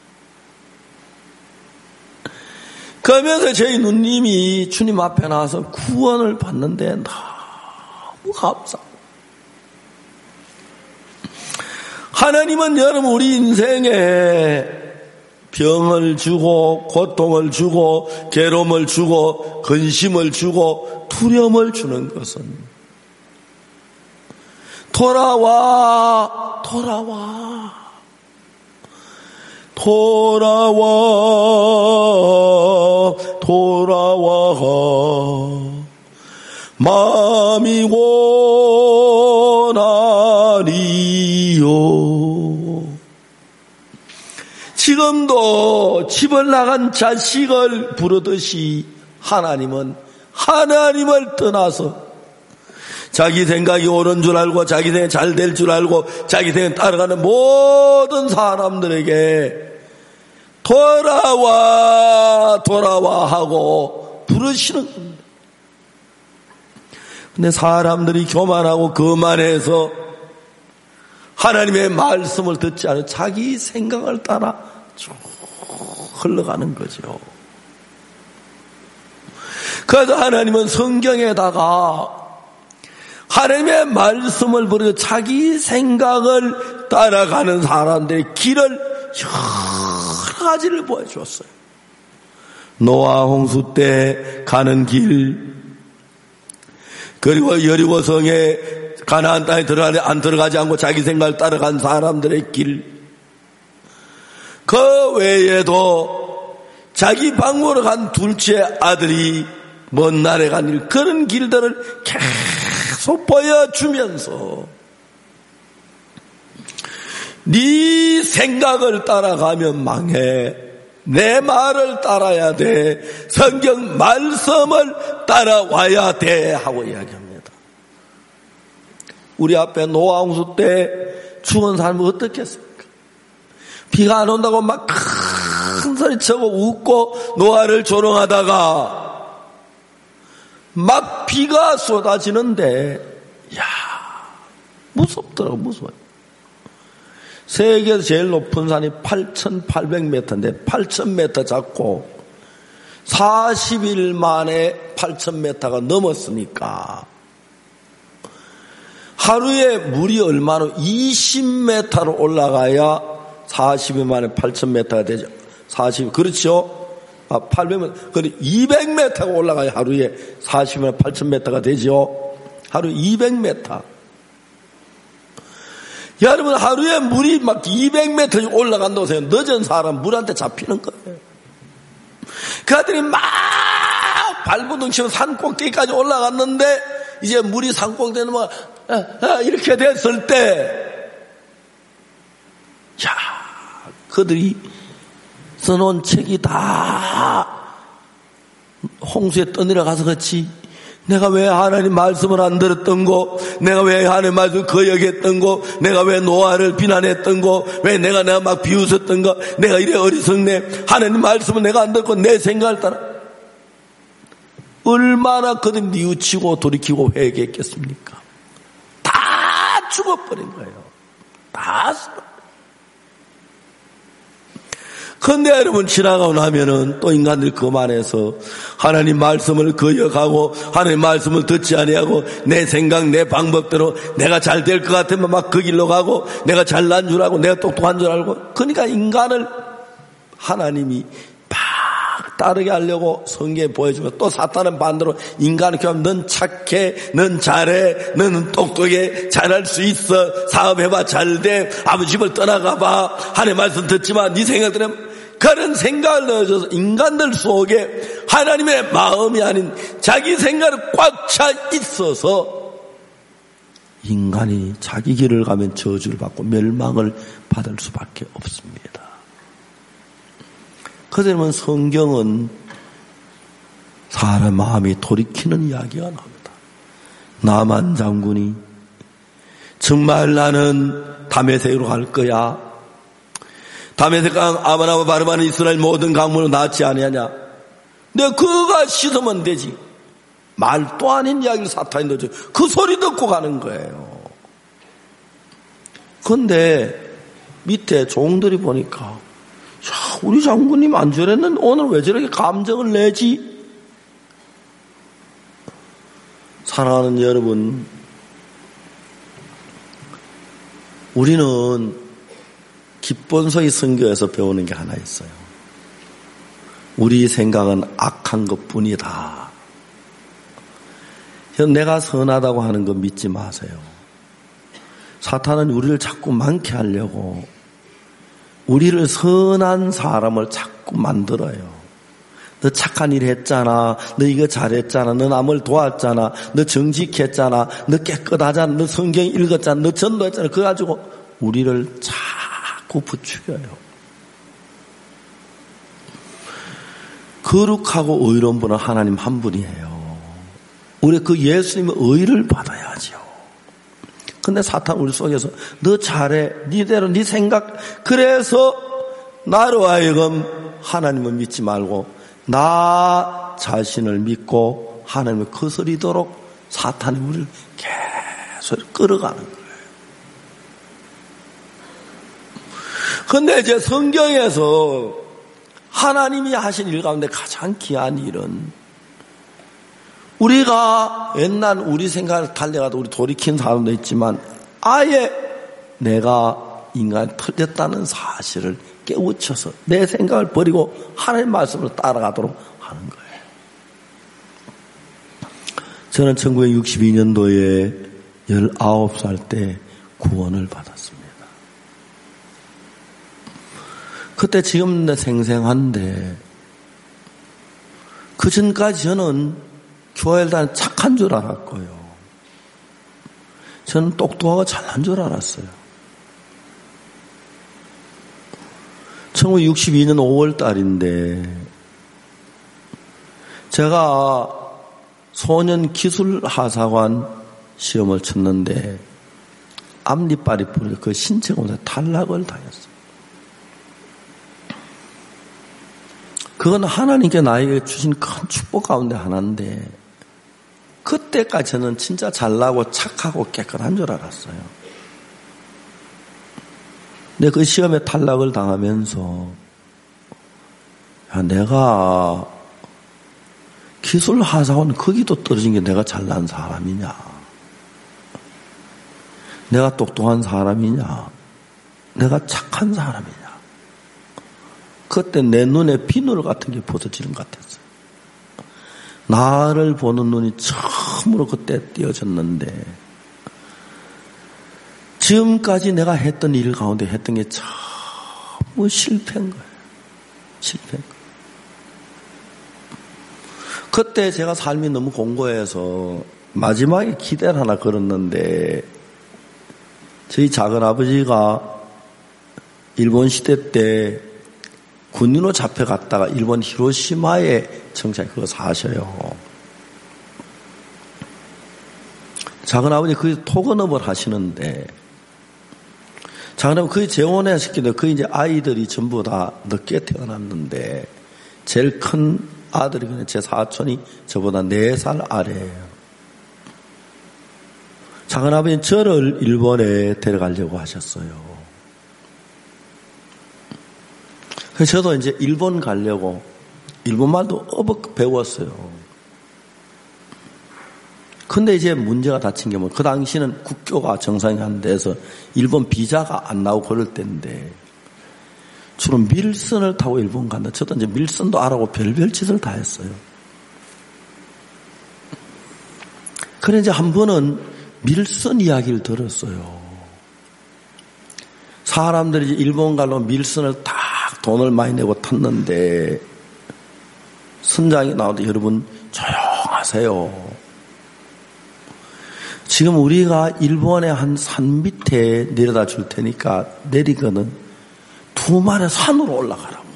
그러면서 저희 누님이 주님 앞에 나와서 구원을 받는데 너무 감사합니다. 하나님은 여러분 우리 인생에 병을 주고 고통을 주고 괴로움을 주고 근심을 주고 두려움을 주는 것은 돌아와 돌아와 돌아와 돌아와 마음이 원하리요. 지금도 집을 나간 자식을 부르듯이 하나님은 하나님을 떠나서 자기 생각이 옳은 줄 알고 자기 생각이 잘 될 줄 알고 자기 생각에 따라가는 모든 사람들에게 돌아와 돌아와 하고 부르시는 겁니다. 근데 사람들이 교만하고 거만해서 하나님의 말씀을 듣지 않은 자기 생각을 따라 쭉 흘러가는 거죠. 그래서 하나님은 성경에다가 하나님의 말씀을 버리고 자기 생각을 따라가는 사람들의 길을 여러 가지를 보여주었어요. 노아 홍수 때 가는 길, 그리고 여리고성에 가나안 땅에 들어가지 안 들어가지 않고 자기 생각을 따라간 사람들의 길, 그 외에도 자기 방문으로 간 둘째 아들이 먼 날에 간 일, 그런 길들을 계속 보여주면서 네 생각을 따라가면 망해. 내 말을 따라야 돼. 성경 말씀을 따라와야 돼 하고 이야기합니다. 우리 앞에 노아 홍수 때 죽은 사람은 어떻겠습니까? 비가 안 온다고 막 큰 소리 치고 웃고 노아를 조롱하다가 막 비가 쏟아지는데 야 무섭더라고. 무서워요. 세계에서 제일 높은 산이 팔천팔백 미터인데 팔천 미터 잡고 사십 일 만에 팔천 미터가 넘었으니까 하루에 물이 얼마나 이십 미터로 올라가야 사십 일 만에 팔천 미터가 되죠. 사십 그렇죠? 아, 팔백 미터 그래 이백 미터가 올라가야 하루에 사십 일 만에 팔천 미터가 되죠. 하루 이백 미터. 여러분 하루에 물이 막 이백 미터 올라간다고 해서 늦은 사람 물한테 잡히는 거예요. 그 아들이 막 발버둥 치고 산 꼭대기까지 올라갔는데 이제 물이 산 꼭대기에 막 이렇게 됐을 때 야, 그들이 써놓은 책이 다 홍수에 떠내려가서 그렇지, 내가 왜 하나님 말씀을 안 들었던 거, 내가 왜 하나님 말씀을 거역했던 거, 내가 왜 노아를 비난했던 거, 왜 내가 내가 막 비웃었던 거, 내가 이래 어리석네, 하나님 말씀을 내가 안 듣고 내 생각을 따라, 얼마나 그들이 뉘우치고 돌이키고 회개했겠습니까? 다 죽어버린 거예요. 다 죽어버린. 그런데 여러분, 지나가고 나면은 또 인간들이 그만해서 하나님 말씀을 거역하고 하나님 말씀을 듣지 아니하고 내 생각 내 방법대로 내가 잘 될 것 같으면 막 그 길로 가고, 내가 잘난 줄 알고 내가 똑똑한 줄 알고, 그러니까 인간을 하나님이 막 따르게 하려고 성경에 보여주고, 또 사탄은 반대로 인간을 교하면 넌 착해, 넌 잘해, 너는 똑똑해, 잘할 수 있어, 사업해봐 잘돼, 아버지 집을 떠나가봐, 하나님 말씀 듣지만 네 생각 들으면, 그런 생각을 넣어줘서 인간들 속에 하나님의 마음이 아닌 자기 생각이 꽉 차 있어서 인간이 자기 길을 가면 저주를 받고 멸망을 받을 수밖에 없습니다. 그러면 성경은 사람 마음이 돌이키는 이야기가 나옵니다. 나만 장군이 정말 나는 다메섹으로 갈 거야, 다메섹 강 아마나와 바르바는 이스라엘 모든 강물로 낫지 아니하냐, 내가 그가 씻으면 되지. 말도 아닌 이야기를 사탄이 넣어줘. 그 소리 듣고 가는 거예요. 그런데 밑에 종들이 보니까, 야, 우리 장군님 안 저랬는데 오늘 왜 저렇게 감정을 내지? 사랑하는 여러분, 우리는 기본서의 선교에서 배우는 게 하나 있어요. 우리 생각은 악한 것뿐이다. 내가 선하다고 하는 거 믿지 마세요. 사탄은 우리를 자꾸 많게 하려고 우리를 선한 사람을 자꾸 만들어요. 너 착한 일 했잖아, 너 이거 잘했잖아, 너 남을 도왔잖아, 너 정직했잖아, 너 깨끗하잖아, 너 성경 읽었잖아, 너 전도했잖아. 그거 가지고 우리를 자꾸 부추겨요. 거룩하고 의로운 분은 하나님 한 분이에요. 우리 그 예수님의 의를 받아야죠. 근데 사탄 우리 속에서 너 잘해, 니대로 네 생각, 그래서 나로 하여금 하나님을 믿지 말고 나 자신을 믿고 하나님을 거스리도록 사탄이 우리를 계속 끌어가는 거예요. 근데 이제 성경에서 하나님이 하신 일 가운데 가장 귀한 일은, 우리가 옛날 우리 생각을 달려가도 우리 돌이킨 사람도 있지만 아예 내가 인간이 틀렸다는 사실을 깨우쳐서 내 생각을 버리고 하나님의 말씀을 따라가도록 하는 거예요. 저는 천구백육십이 년도에 열아홉 살 때 구원을 받았습니다. 그때 지금 내 생생한데, 그 전까지 저는 교회를 다니는 착한 줄 알았고요. 저는 똑똑하고 잘난 줄 알았어요. 천구백육십이 년 오월 달인데 제가 소년 기술하사관 시험을 쳤는데 앞니빨이 부러져 그 신체검사 탈락을 당했어요. 그건 하나님께 나에게 주신 큰 축복 가운데 하나인데, 그때까지 저는 진짜 잘나고 착하고 깨끗한 줄 알았어요. 근데 그 시험에 탈락을 당하면서, 야, 내가 기술 하사원 거기도 떨어진 게 내가 잘난 사람이냐, 내가 똑똑한 사람이냐, 내가 착한 사람이냐. 그때 내 눈에 비늘 같은 게 벗어지는 것 같았어요. 나를 보는 눈이 처음으로 그때 띄어졌는데, 지금까지 내가 했던 일 가운데 했던 게 전부 실패인 거예요. 실패인 거예요. 그때 제가 삶이 너무 공고해서 마지막에 기대를 하나 걸었는데, 저희 작은 아버지가 일본 시대 때 군인으로 잡혀갔다가 일본 히로시마에 정착, 그거 사셔요. 작은아버지 거기 토건업을 하시는데, 작은아버지 거기 재혼했었기 그 이제 아이들이 전부 다 늦게 태어났는데, 제일 큰 아들이 제 사촌이 저보다 네 살 아래예요. 작은아버지는 저를 일본에 데려가려고 하셨어요. 그래서 저도 이제 일본 가려고 일본말도 어벅 배웠어요. 근데 이제 문제가 닥친 게 뭐, 그 당시는 국교가 정상이 안 돼서 일본 비자가 안 나오고 그럴 때인데, 주로 밀선을 타고 일본 간다. 저도 이제 밀선도 알아고 별별 짓을 다 했어요. 그래 이제 한 번은 밀선 이야기를 들었어요. 사람들이 이제 일본 가려고 밀선을 딱 돈을 많이 내고 탔는데, 선장이 나오는데 여러분 조용하세요. 지금 우리가 일본의 한 산 밑에 내려다 줄 테니까 내리거든 두 마리 산으로 올라가라고.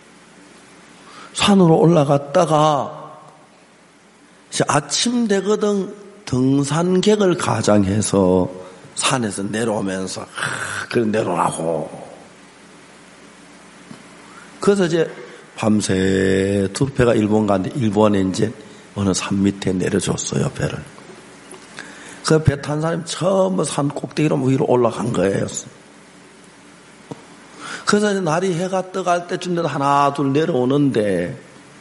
산으로 올라갔다가 이제 아침 되거든 등산객을 가장해서 산에서 내려오면서 아, 그래 내려오라고. 그래서 이제 밤새 두 배가 일본 가는데 일본에 이제 어느 산 밑에 내려줬어요, 배를. 그 배 탄 사람이 처음 산 꼭대기로 위로 올라간 거예요. 그래서 이제 날이 해가 떠갈 때쯤 되면 하나 둘 내려오는데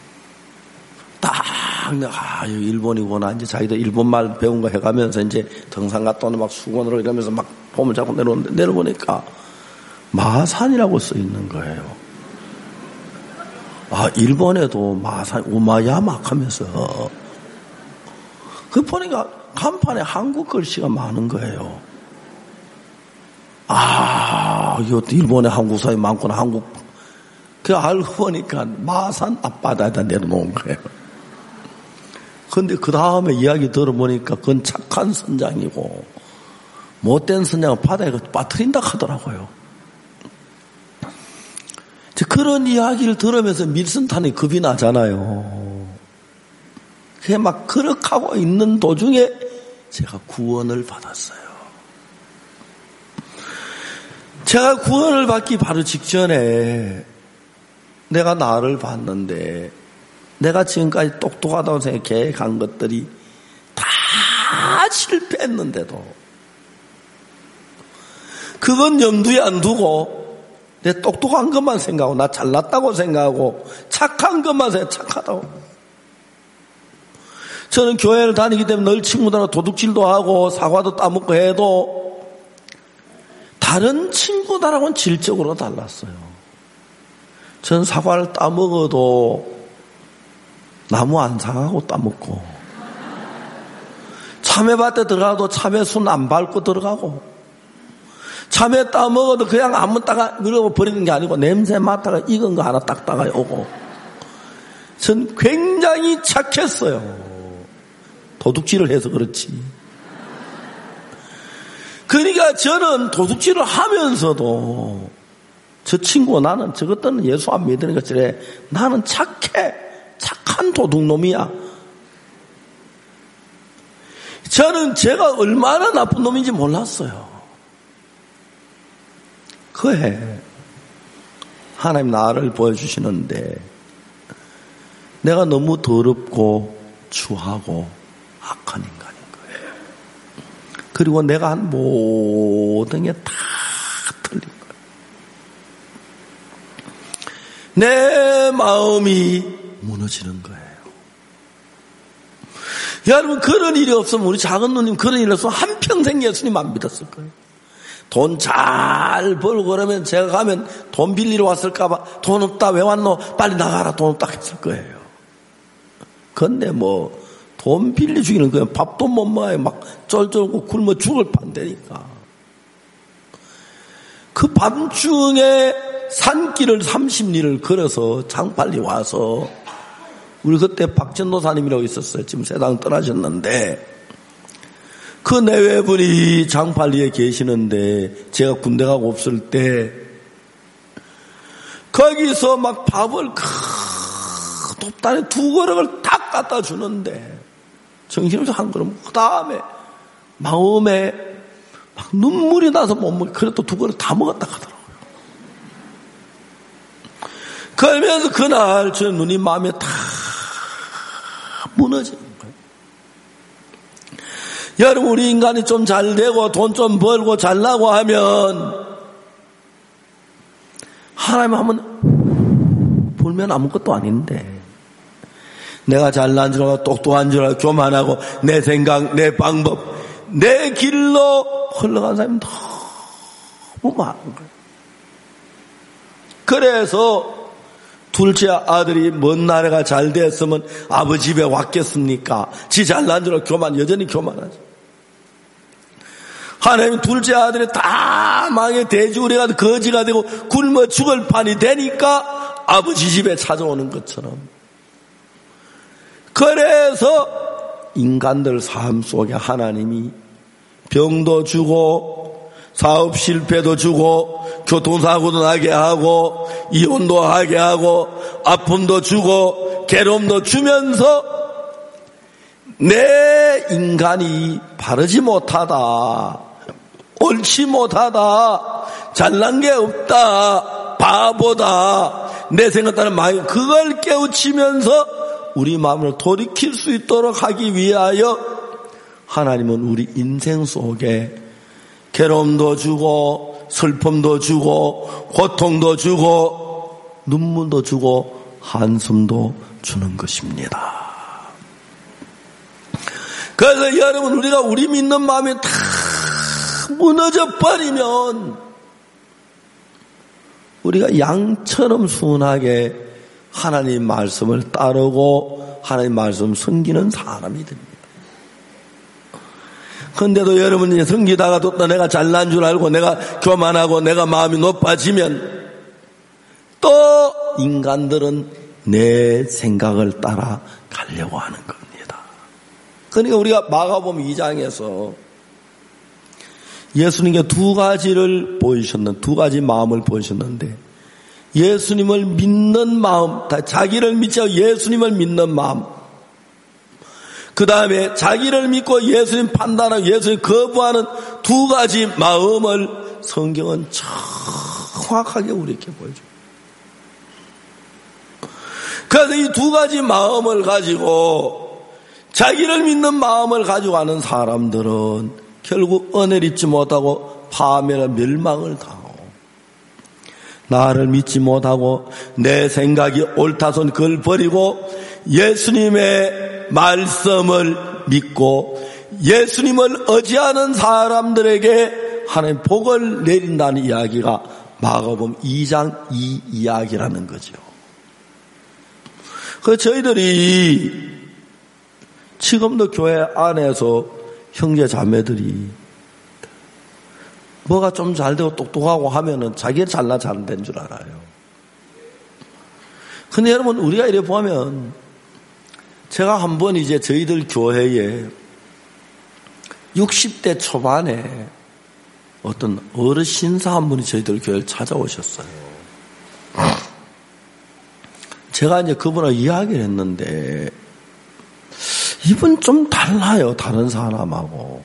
딱 내가 아, 일본이구나. 이제 자기도 일본말 배운 거 해가면서 이제 등산 갔다 오는 막 수건으로 이러면서 막 폼을 잡고 내려오는데 내려보니까 마산이라고 써 있는 거예요. 아, 일본에도 마산 우마야막 하면서 그 보니까 간판에 한국 글씨가 많은 거예요. 아, 이것도 일본에 한국 사람이 많구나, 한국. 그 알고 보니까 마산 앞바다에다 내려놓은 거예요. 근데 그 다음에 이야기 들어보니까 그건 착한 선장이고, 못된 선장은 바다에 빠뜨린다 하더라고요. 그런 이야기를 들으면서 밀선 타는 겁이 나잖아요. 그게 막 그렇게 하고 있는 도중에 제가 구원을 받았어요. 제가 구원을 받기 바로 직전에 내가 나를 봤는데 내가 지금까지 똑똑하다고 생각해 계획한 것들이 다 실패했는데도 그건 염두에 안 두고 내 똑똑한 것만 생각하고 나 잘났다고 생각하고 착한 것만 생각하고 착하다고. 저는 교회를 다니기 때문에 늘 친구들하고 도둑질도 하고 사과도 따먹고 해도 다른 친구들하고는 질적으로 달랐어요. 저는 사과를 따먹어도 나무 안 상하고 따먹고 참외밭에 들어가도 참외순 안 밟고 들어가고 참외 따먹어도 그냥 아무 따가 밀어 버리는 게 아니고 냄새 맡다가 익은 거 하나 딱 따가 오고. 전 굉장히 착했어요. 도둑질을 해서 그렇지. 그러니까 저는 도둑질을 하면서도 저 친구가 나는 저것들은 예수 안 믿는 것처럼 나는 착해. 착한 도둑놈이야. 저는 제가 얼마나 나쁜 놈인지 몰랐어요. 그해 하나님 나를 보여주시는데 내가 너무 더럽고 추하고 악한 인간인 거예요. 그리고 내가 한 모든 게 다 틀린 거예요. 내 마음이 무너지는 거예요. 여러분 그런 일이 없으면 우리 작은 누님 그런 일이 없으면 한평생 예수님 안 믿었을 거예요. 돈 잘 벌고 그러면 제가 가면 돈 빌리러 왔을까봐 돈 없다 왜 왔노 빨리 나가라 돈 없다 했을 거예요. 근데 뭐 돈 빌려주기는 그냥 밥도 못 먹어요. 막 쫄쫄고 굶어 죽을 판대니까. 그 밤중에 산길을 삼십 리를 걸어서 장빨리 와서 우리 그때 박전도사님이라고 있었어요. 지금 세상 떠나셨는데 그 내외분이 장팔리에 계시는데 제가 군대 가고 없을 때 거기서 막 밥을 크 돕다니 두 그릇을 다 갖다 주는데 정신없이 한 그릇 그 다음에 마음에 막 눈물이 나서 못 먹, 그래도 두 그릇 다 먹었다 하더라고요. 그러면서 그날 저 눈이 마음에 다 무너지는 거예요. 여러분, 우리 인간이 좀 잘 되고 돈 좀 벌고 잘나고 하면 하나님 하면 벌면 아무것도 아닌데 내가 잘난 줄 알고 똑똑한 줄 알고 교만하고 내 생각 내 방법 내 길로 흘러간 사람이 너무 많은 거예요. 그래서 둘째 아들이 먼 나라가 잘 됐으면 아버지 집에 왔겠습니까? 지 잘난 줄 알고 교만, 여전히 교만하죠. 하나님 둘째 아들이 다 망해 돼지우리가 거지가 되고 굶어 죽을 판이 되니까 아버지 집에 찾아오는 것처럼. 그래서 인간들 삶 속에 하나님이 병도 주고 사업 실패도 주고 교통사고도 나게 하고 이혼도 하게 하고 아픔도 주고 괴로움도 주면서 내 인간이 바르지 못하다, 옳지 못하다, 잘난 게 없다, 바보다, 내 생각 따라 마음, 그걸 깨우치면서 우리 마음을 돌이킬 수 있도록 하기 위하여 하나님은 우리 인생 속에 괴로움도 주고 슬픔도 주고 고통도 주고 눈물도 주고 한숨도 주는 것입니다. 그래서 여러분, 우리가 우리 믿는 마음이 다 무너져 버리면 우리가 양처럼 순하게 하나님 말씀을 따르고 하나님 말씀 섬기는 사람이 됩니다. 근데도 여러분 이제 섬기다가 또 내가 잘난 줄 알고 내가 교만하고 내가 마음이 높아지면 또 인간들은 내 생각을 따라 가려고 하는 겁니다. 그러니까 우리가 마가복음 이 장에서 예수님께 두 가지를 보이셨는, 두 가지 마음을 보이셨는데 예수님을 믿는 마음, 자기를 믿지 않고 예수님을 믿는 마음, 그 다음에 자기를 믿고 예수님 판단하고 예수님 거부하는 두 가지 마음을 성경은 정확하게 우리에게 보여줘요. 그래서 이 두 가지 마음을 가지고 자기를 믿는 마음을 가지고 하는 사람들은 결국 은혜를 입지 못하고 파멸과 멸망을 당하고, 나를 믿지 못하고 내 생각이 옳다손 그걸 버리고 예수님의 말씀을 믿고 예수님을 의지하는 사람들에게 하나님 복을 내린다는 이야기가 마가복음 이 장 이 이야기라는 거죠. 그래서 저희들이 지금도 교회 안에서 형제 자매들이 뭐가 좀 잘되고 똑똑하고 하면은 자기가 잘나 잘된 줄 알아요. 근데 여러분, 우리가 이래 보면, 제가 한번 이제 저희들 교회에 육십 대 초반에 어떤 어르신사 한 분이 저희들 교회를 찾아오셨어요. 제가 이제 그분하고 이야기를 했는데 이분 좀 달라요, 다른 사람하고.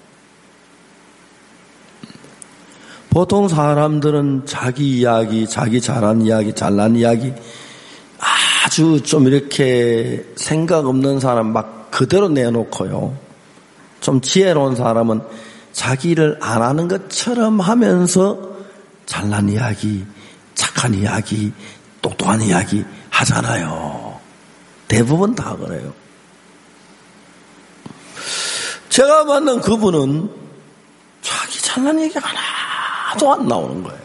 보통 사람들은 자기 이야기, 자기 잘한 이야기, 잘난 이야기 아주 좀 이렇게 생각 없는 사람 막 그대로 내놓고요. 좀 지혜로운 사람은 자기를 안 하는 것처럼 하면서 잘난 이야기, 착한 이야기, 똑똑한 이야기 하잖아요. 대부분 다 그래요. 제가 만난 그분은 자기 잘난 얘기가 하나도 안 나오는 거예요.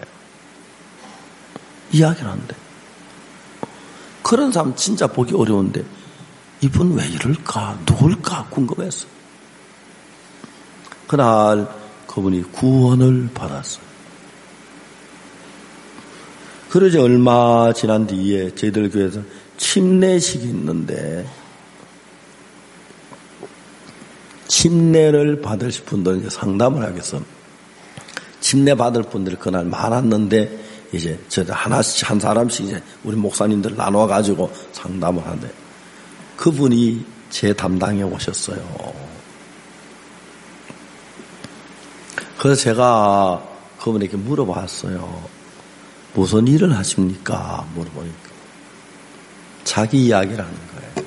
이야기를 하는데. 그런 사람 진짜 보기 어려운데 이분 왜 이럴까? 누굴까? 궁금했어요. 그날 그분이 구원을 받았어요. 그러지 얼마 지난 뒤에 저희들 교회에서 침례식이 있는데 침례를 받으실 분들 상담을 하겠어. 침례 받을 분들이 그날 많았는데 이제 저 하나씩 한 사람씩 이제 우리 목사님들 나눠 가지고 상담을 하는데 그분이 제 담당에 오셨어요. 그래서 제가 그분에게 물어봤어요. 무슨 일을 하십니까? 물어보니까 자기 이야기를 하는 거예요.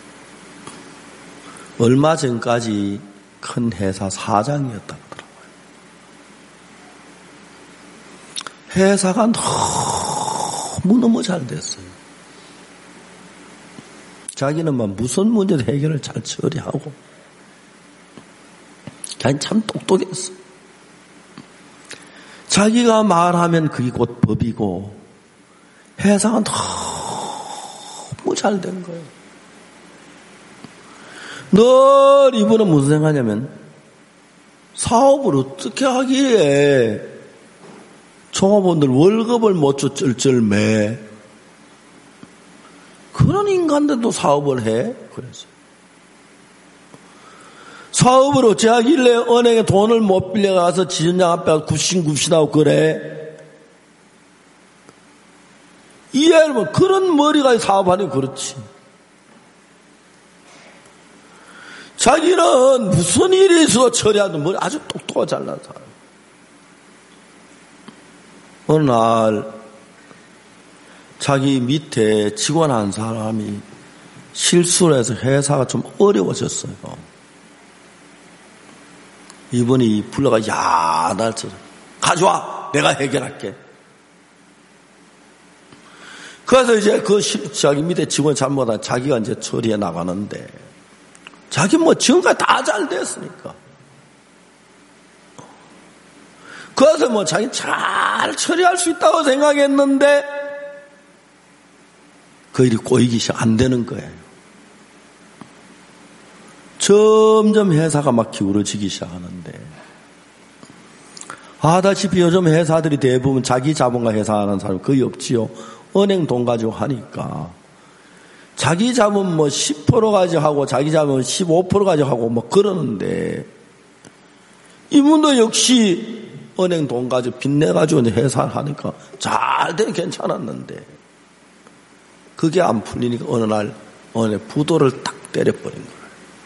얼마 전까지 큰 회사 사장이었다 그러더라고요. 회사가 너무너무 잘 됐어요. 자기는 막 무슨 문제도 해결을 잘 처리하고 자기는 참 똑똑했어. 자기가 말하면 그게 곧 법이고 회사가 너무 잘 된 거예요. 늘 이분은 무슨 생각하냐면 사업을 어떻게 하기에 종업원들 월급을 못 줘 쩔쩔매 그런 인간들도 사업을 해? 그래서 사업을 어찌 하길래 은행에 돈을 못 빌려가서 지점장 앞에 굽신굽신하고 그래? 이해를 못, 그런 머리가 사업하니 그렇지. 자기는 무슨 일이 있어도 처리하는 머리 아주 똑똑하고 잘난 사람. 어느 날 자기 밑에 직원 한 사람이 실수를 해서 회사가 좀 어려워졌어요. 이분이 불러가 야, 날 쳐. 가져와. 내가 해결할게. 그래서 이제 그 자기 밑에 직원 잘못한 자기가 이제 처리해 나가는데 자기 뭐 지금까지 다 잘 됐으니까. 그래서 뭐 자기 잘 처리할 수 있다고 생각했는데 그 일이 꼬이기 시작 안 되는 거예요. 점점 회사가 막 기울어지기 시작하는데 아다시피 요즘 회사들이 대부분 자기 자본과 회사하는 사람 거의 없지요. 은행 돈 가지고 하니까 자기 자본 뭐 십 퍼센트 가지고 하고 자기 자본 십오 퍼센트 가지고 하고 뭐 그러는데 이분도 역시 은행 돈 가지고 빚내 가지고 이제 회사를 하니까 잘 돼 괜찮았는데 그게 안 풀리니까 어느 날 어느 부도를 딱 때려버린 거예요.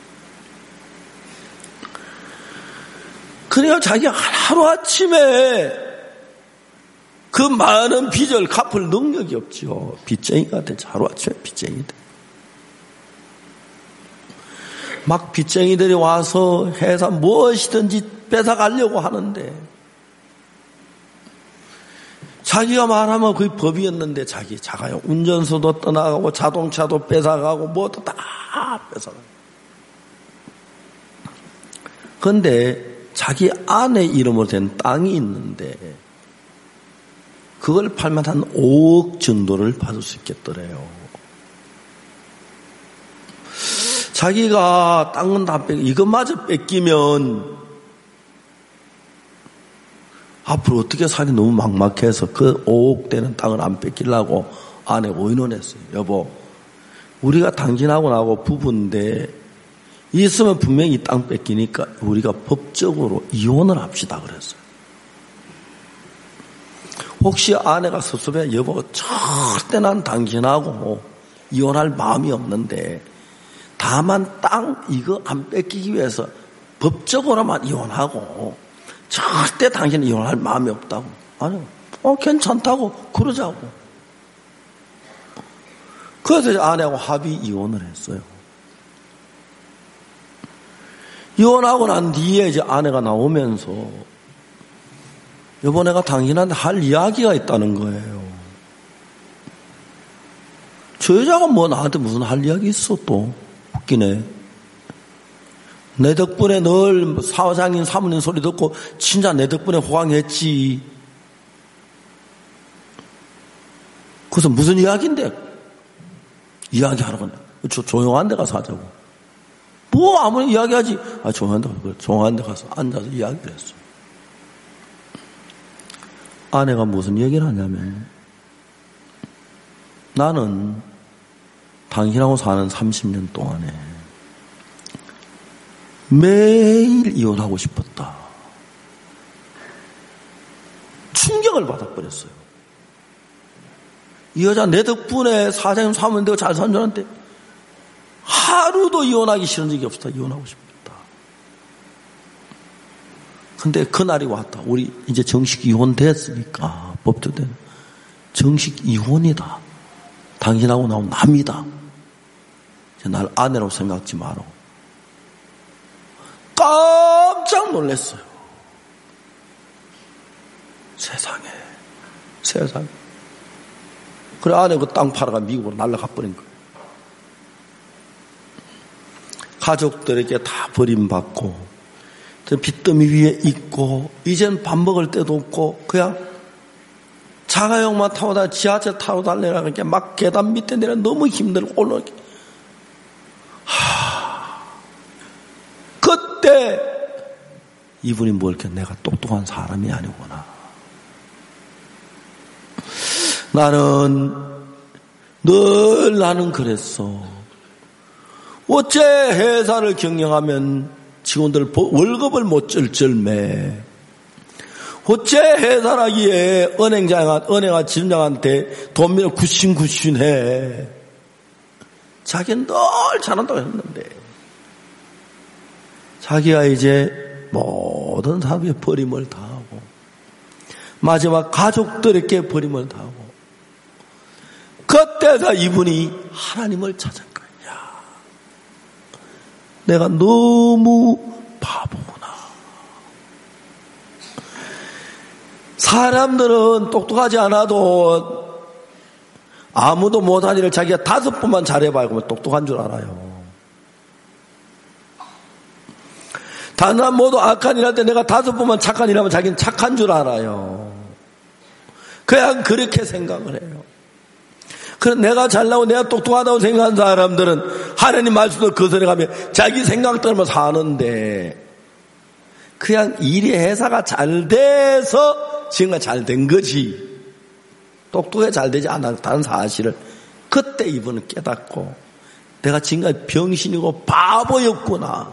그러니까 자기가 하루아침에 그 많은 빚을 갚을 능력이 없죠. 빚쟁이가 되죠. 하루아침에 빚쟁이 돼. 막 빚쟁이들이 와서 회사 무엇이든지 뺏어가려고 하는데 자기가 말하면 그게 법이었는데 자기 자가용 운전수도 떠나가고 자동차도 뺏어가고 뭐도 다 뺏어가고. 그런데 자기 아내 이름으로 된 땅이 있는데 그걸 팔면 한 오억 정도를 받을 수 있겠더래요. 자기가 땅은 다 뺏, 이것마저 뺏기면 앞으로 어떻게 살이 너무 막막해서 그 오억 되는 땅을 안 뺏기려고 아내하고 의논했어요. 여보, 우리가 당신하고 나하고 부부인데 있으면 분명히 이 땅 뺏기니까 우리가 법적으로 이혼을 합시다 그랬어요. 혹시 아내가 섭섭해 여보 절대 난 당신하고 이혼할 마음이 없는데 다만 땅 이거 안 뺏기기 위해서 법적으로만 이혼하고 절대 당신은 이혼할 마음이 없다고. 아니, 어 괜찮다고 그러자고. 그래서 아내하고 합의 이혼을 했어요. 이혼하고 난 뒤에 이제 아내가 나오면서 여보 내가 당신한테 할 이야기가 있다는 거예요. 저 여자가 뭐 나한테 무슨 할 이야기 있어 또. 웃기네. 내 덕분에 늘 사장님 사모님 소리 듣고 진짜 내 덕분에 호강했지. 그래서 무슨 이야기인데 이야기하러 간다. 저 조용한 데 가서 하자고. 뭐 아무리 이야기하지. 아 조용한 데 가서 조용한 데 가서 앉아서 이야기를 했어. 아내가 무슨 얘기를 하냐면 나는 당신하고 사는 삼십 년 동안에 매일 이혼하고 싶었다. 충격을 받아버렸어요. 이 여자 내 덕분에 사장님 사면 되고 잘 산 줄 알았는데 하루도 이혼하기 싫은 적이 없었다. 이혼하고 싶다. 근데 그날이 왔다. 우리 이제 정식 이혼됐으니까 법조대는 정식 이혼이다. 당신하고 나온 남이다. 이제 날 아내라고 생각하지 마라. 깜짝 놀랐어요. 세상에, 세상에. 그래, 아내 그 땅 팔아가 미국으로 날아가 버린 거예요. 가족들에게 다 버림받고, 빚더미 위에 있고, 이젠 밥 먹을 때도 없고, 그냥 자가용만 타고 다 지하철 타고 달려가니까 막 계단 밑에 내려 너무 힘들고 올라오게. 하, 그때 이분이 뭘 이렇게 내가 똑똑한 사람이 아니구나. 나는 늘 나는 그랬어. 어째 회사를 경영하면 직원들 월급을 못 줄 절매. 어째 회사라기에 은행장, 은행아 지점장한테 돈 밀어 굿신굿신해. 자기는 늘 잘한다고 했는데. 자기가 이제 모든 사람에게 버림을 당하고, 마지막 가족들에게 버림을 당하고, 그때서 이분이 하나님을 찾은 거야. 내가 너무 바보구나. 사람들은 똑똑하지 않아도 아무도 못한 일을 자기가 다섯 번만 잘해봐야 그러면 똑똑한 줄 알아요. 다른 사람 모두 악한 일 할 때 내가 다섯 번만 착한 일 하면 자기는 착한 줄 알아요. 그냥 그렇게 생각을 해요. 그래서 내가 잘나고 내가 똑똑하다고 생각하는 사람들은 하나님 말씀을 거슬러가며 자기 생각대로 사는데, 그냥 일이 회사가 잘 돼서 지금까지 잘 된 거지, 똑똑해 잘 되지 않았다는 사실을 그때 이분은 깨닫고, 내가 지금까지 병신이고 바보였구나.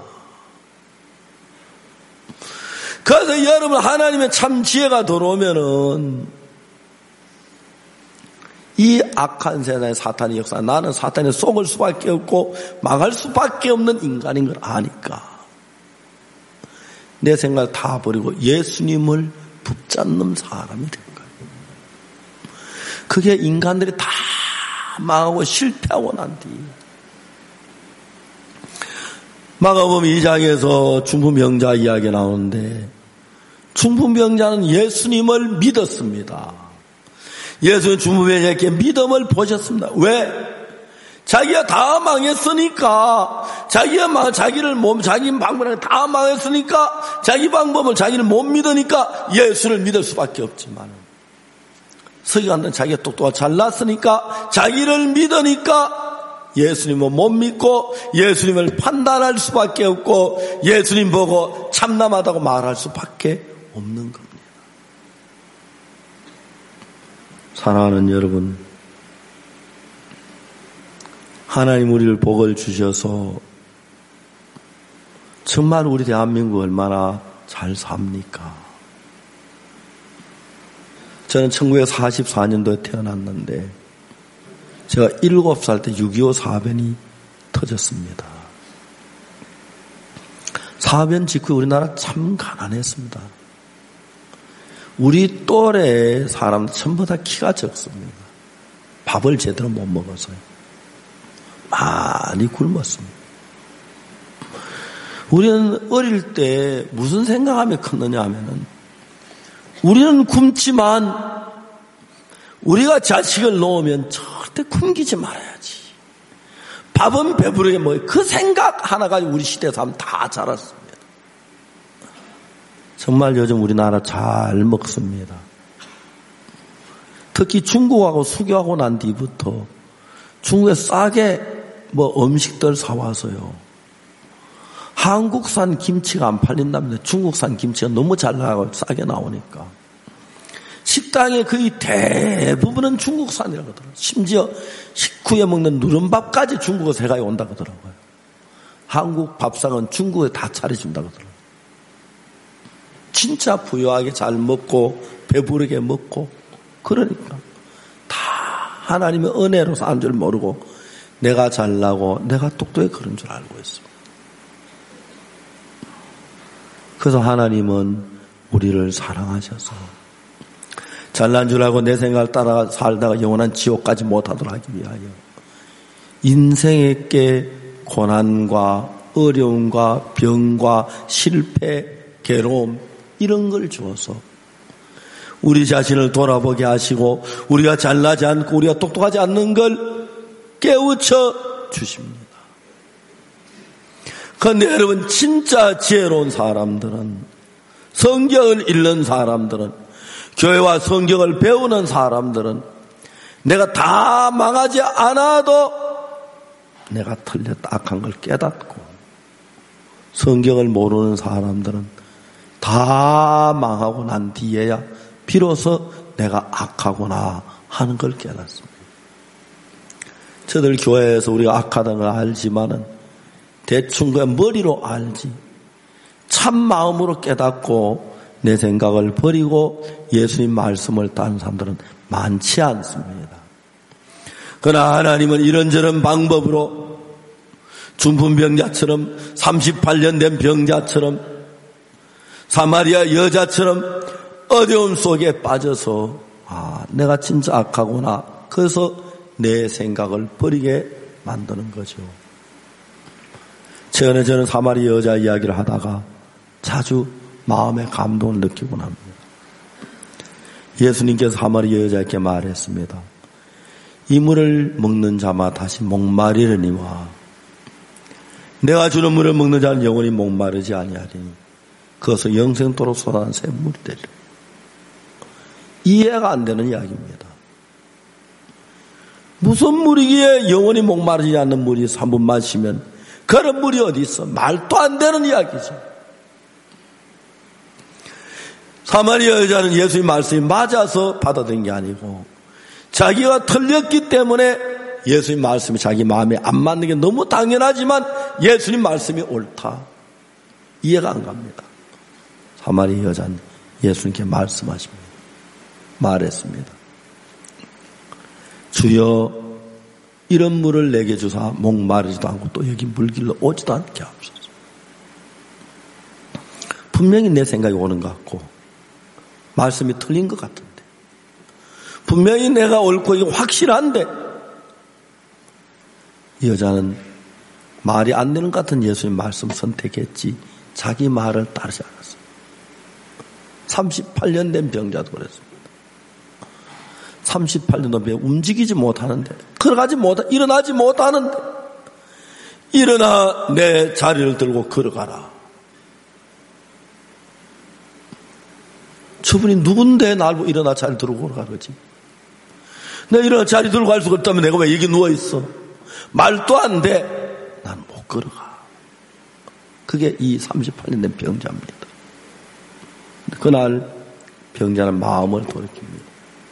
그래서 여러분, 하나님의 참 지혜가 들어오면은 이 악한 세상의 사탄의 역사, 나는 사탄에 속을 수밖에 없고 망할 수밖에 없는 인간인 걸 아니까 내 생각을 다 버리고 예수님을 붙잡는 사람이 된 거예요. 그게 인간들이 다 망하고 실패하고 난 뒤, 마가복음 이 장에서 중풍병자 이야기 나오는데, 중풍병자는 예수님을 믿었습니다. 예수님 중풍병자에게 믿음을 보셨습니다. 왜? 자기가 다 망했으니까, 자기가 망, 자기를 몸, 자기 방법을 다 망했으니까, 자기 방법을 자기를 못 믿으니까 예수를 믿을 수밖에 없지만, 서기관들은 자기가 똑똑하고 잘났으니까, 자기를 믿으니까 예수님을 못 믿고 예수님을 판단할 수밖에 없고 예수님 보고 참남하다고 말할 수밖에 없는 겁니다. 사랑하는 여러분, 하나님 우리를 복을 주셔서 정말 우리 대한민국 얼마나 잘 삽니까? 저는 천구백사십사 년도에 태어났는데 제가 일곱 살 때 육이오 사변이 터졌습니다. 사변 직후에 우리나라 참 가난했습니다. 우리 또래 사람 전부 다 키가 적습니다. 밥을 제대로 못 먹어서요. 많이 굶었습니다. 우리는 어릴 때 무슨 생각하며 컸느냐 하면은, 우리는 굶지만 우리가 자식을 놓으면 절대 굶기지 말아야지. 밥은 배부르게 먹어요. 그 생각 하나 가지고 우리 시대에서 하면 다 자랐습니다. 정말 요즘 우리나라 잘 먹습니다. 특히 중국하고 수교하고 난 뒤부터 중국에 싸게 뭐 음식들 사와서요. 한국산 김치가 안 팔린답니다. 중국산 김치가 너무 잘 나가고 싸게 나오니까. 식당에 거의 대부분은 중국산이라고 하더라고요. 심지어 식후에 먹는 누른밥까지 중국에서 해가 온다고 하더라고요. 한국 밥상은 중국에 다 차려준다고 하더라고요. 진짜 부유하게 잘 먹고 배부르게 먹고, 그러니까 다 하나님의 은혜로 사는 줄 모르고 내가 잘나고 내가 똑똑해 그런 줄 알고 있습니다. 그래서 하나님은 우리를 사랑하셔서 잘난 줄 알고 내 생각을 따라 살다가 영원한 지옥까지 못하도록 하기 위하여 인생에게 고난과 어려움과 병과 실패, 괴로움 이런 걸 주어서 우리 자신을 돌아보게 하시고 우리가 잘나지 않고 우리가 똑똑하지 않는 걸 깨우쳐 주십니다. 그런데 여러분 진짜 지혜로운 사람들은 성경을 읽는 사람들은 교회와 성경을 배우는 사람들은 내가 다 망하지 않아도 내가 틀렸다 악한 걸 깨닫고 성경을 모르는 사람들은 다 망하고 난 뒤에야 비로소 내가 악하구나 하는 걸 깨닫습니다. 저들 교회에서 우리가 악하다는 걸 알지만은 대충 그냥 머리로 알지 참 마음으로 깨닫고 내 생각을 버리고 예수님 말씀을 따르는 사람들은 많지 않습니다. 그러나 하나님은 이런저런 방법으로 중풍병자처럼 삼십팔 년 된 병자처럼 사마리아 여자처럼 어려움 속에 빠져서 아 내가 진짜 악하구나 그래서 내 생각을 버리게 만드는 거죠. 최근에 저는 사마리아 여자 이야기를 하다가 자주 마음의 감동을 느끼곤 합니다. 예수님께서 사마리아 여자에게 말했습니다. 이 물을 먹는 자마다 다시 목마르리니와 내가 주는 물을 먹는 자는 영원히 목마르지 아니하리니 그것은 영생토록 쏟아난 새 물이 되리라. 이해가 안 되는 이야기입니다. 무슨 물이기에 영원히 목마르지 않는 물이 삼 분 마시면 그런 물이 어디 있어? 말도 안 되는 이야기죠. 사마리아 여자는 예수님 말씀이 맞아서 받아들인 게 아니고 자기가 틀렸기 때문에 예수님 말씀이 자기 마음에 안 맞는 게 너무 당연하지만 예수님 말씀이 옳다. 이해가 안 갑니다. 사마리아 여자는 예수님께 말씀하십니다. 말했습니다. 주여 이런 물을 내게 주사 목마르지도 않고 또 여기 물길로 오지도 않게 하옵소서. 분명히 내 생각이 오는 것 같고 말씀이 틀린 것 같은데 분명히 내가 옳고 이게 확실한데 이 여자는 말이 안 되는 것 같은 예수님 말씀 선택했지 자기 말을 따르지 않았어요. 삼십팔 년 된 병자도 그랬습니다. 삼십팔 년 넘게 움직이지 못하는데 걸어가지 못하 일어나지 못하는데 일어나 내 자리를 들고 걸어가라. 저분이 누군데 날 일어나 자리 들고 걸어가지? 내가 일어나 자리 들고 갈 수가 없다면 내가 왜 여기 누워있어? 말도 안 돼. 난 못 걸어가. 그게 이 삼십팔 년 된 병자입니다. 그날 병자는 마음을 돌이킵니다.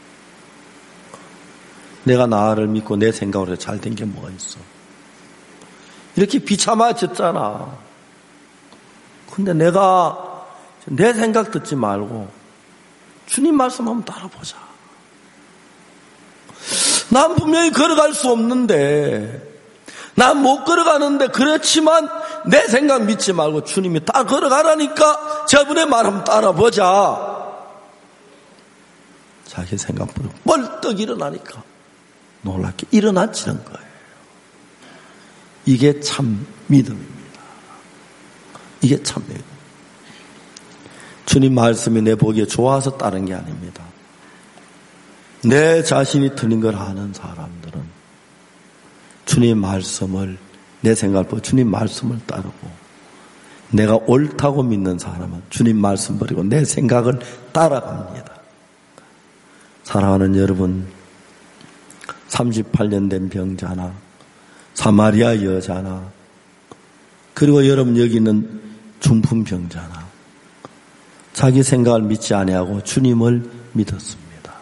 내가 나를 믿고 내 생각으로 잘된 게 뭐가 있어? 이렇게 비참해졌잖아. 근데 내가 내 생각 듣지 말고 주님 말씀 한번 따라보자. 난 분명히 걸어갈 수 없는데 난 못 걸어가는데 그렇지만 내 생각 믿지 말고 주님이 다 걸어가라니까 저분의 말 한번 따라보자. 자기 생각보다 벌떡 일어나니까 놀랍게 일어나지는 거예요. 이게 참 믿음입니다. 이게 참 믿음. 주님 말씀이 내 보기에 좋아서 따른 게 아닙니다. 내 자신이 틀린 걸 아는 사람들은 주님 말씀을 내 생각을 보고 주님 말씀을 따르고 내가 옳다고 믿는 사람은 주님 말씀 버리고 내 생각을 따라갑니다. 사랑하는 여러분, 삼십팔 년 된 병자나 사마리아 여자나 그리고 여러분 여기 있는 중풍병자나 자기 생각을 믿지 아니하고 주님을 믿었습니다.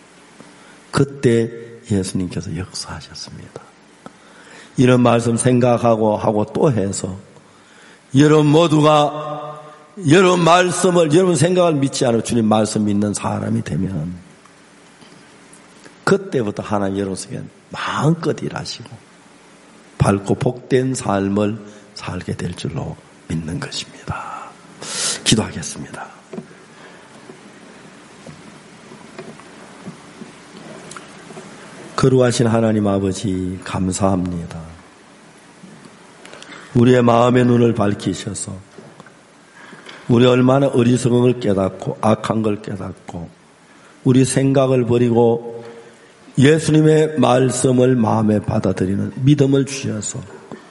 그때 예수님께서 역사하셨습니다. 이런 말씀 생각하고 하고 또 해서 여러분 모두가 여러분 말씀을 여러분 생각을 믿지 않고 주님 말씀 믿는 사람이 되면 그때부터 하나님 여러분에게 마음껏 일하시고 밝고 복된 삶을 살게 될 줄로 믿는 것입니다. 기도하겠습니다. 거룩하신 하나님 아버지 감사합니다. 우리의 마음의 눈을 밝히셔서 우리 얼마나 어리석은 걸 깨닫고 악한 걸 깨닫고 우리 생각을 버리고 예수님의 말씀을 마음에 받아들이는 믿음을 주셔서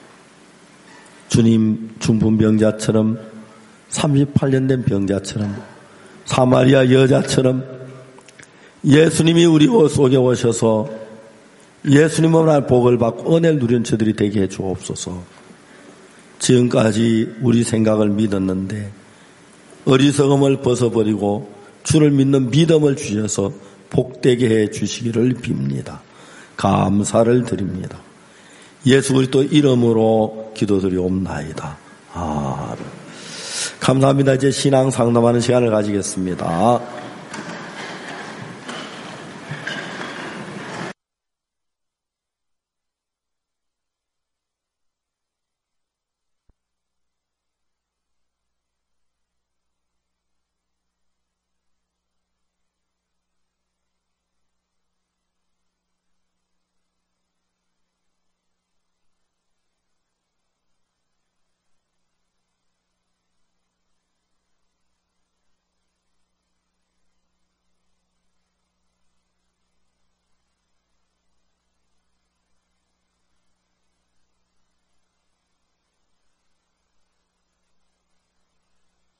주님 중풍병자처럼 삼십팔 년 된 병자처럼 사마리아 여자처럼 예수님이 우리 속에 오셔서 예수님으로 복을 받고 은혜를 누리는 저들이 되게 해 주옵소서. 지금까지 우리 생각을 믿었는데 어리석음을 벗어버리고 주를 믿는 믿음을 주셔서 복되게 해 주시기를 빕니다. 감사를 드립니다. 예수 그리스도 이름으로 기도드리옵나이다. 아, 감사합니다. 이제 신앙 상담하는 시간을 가지겠습니다.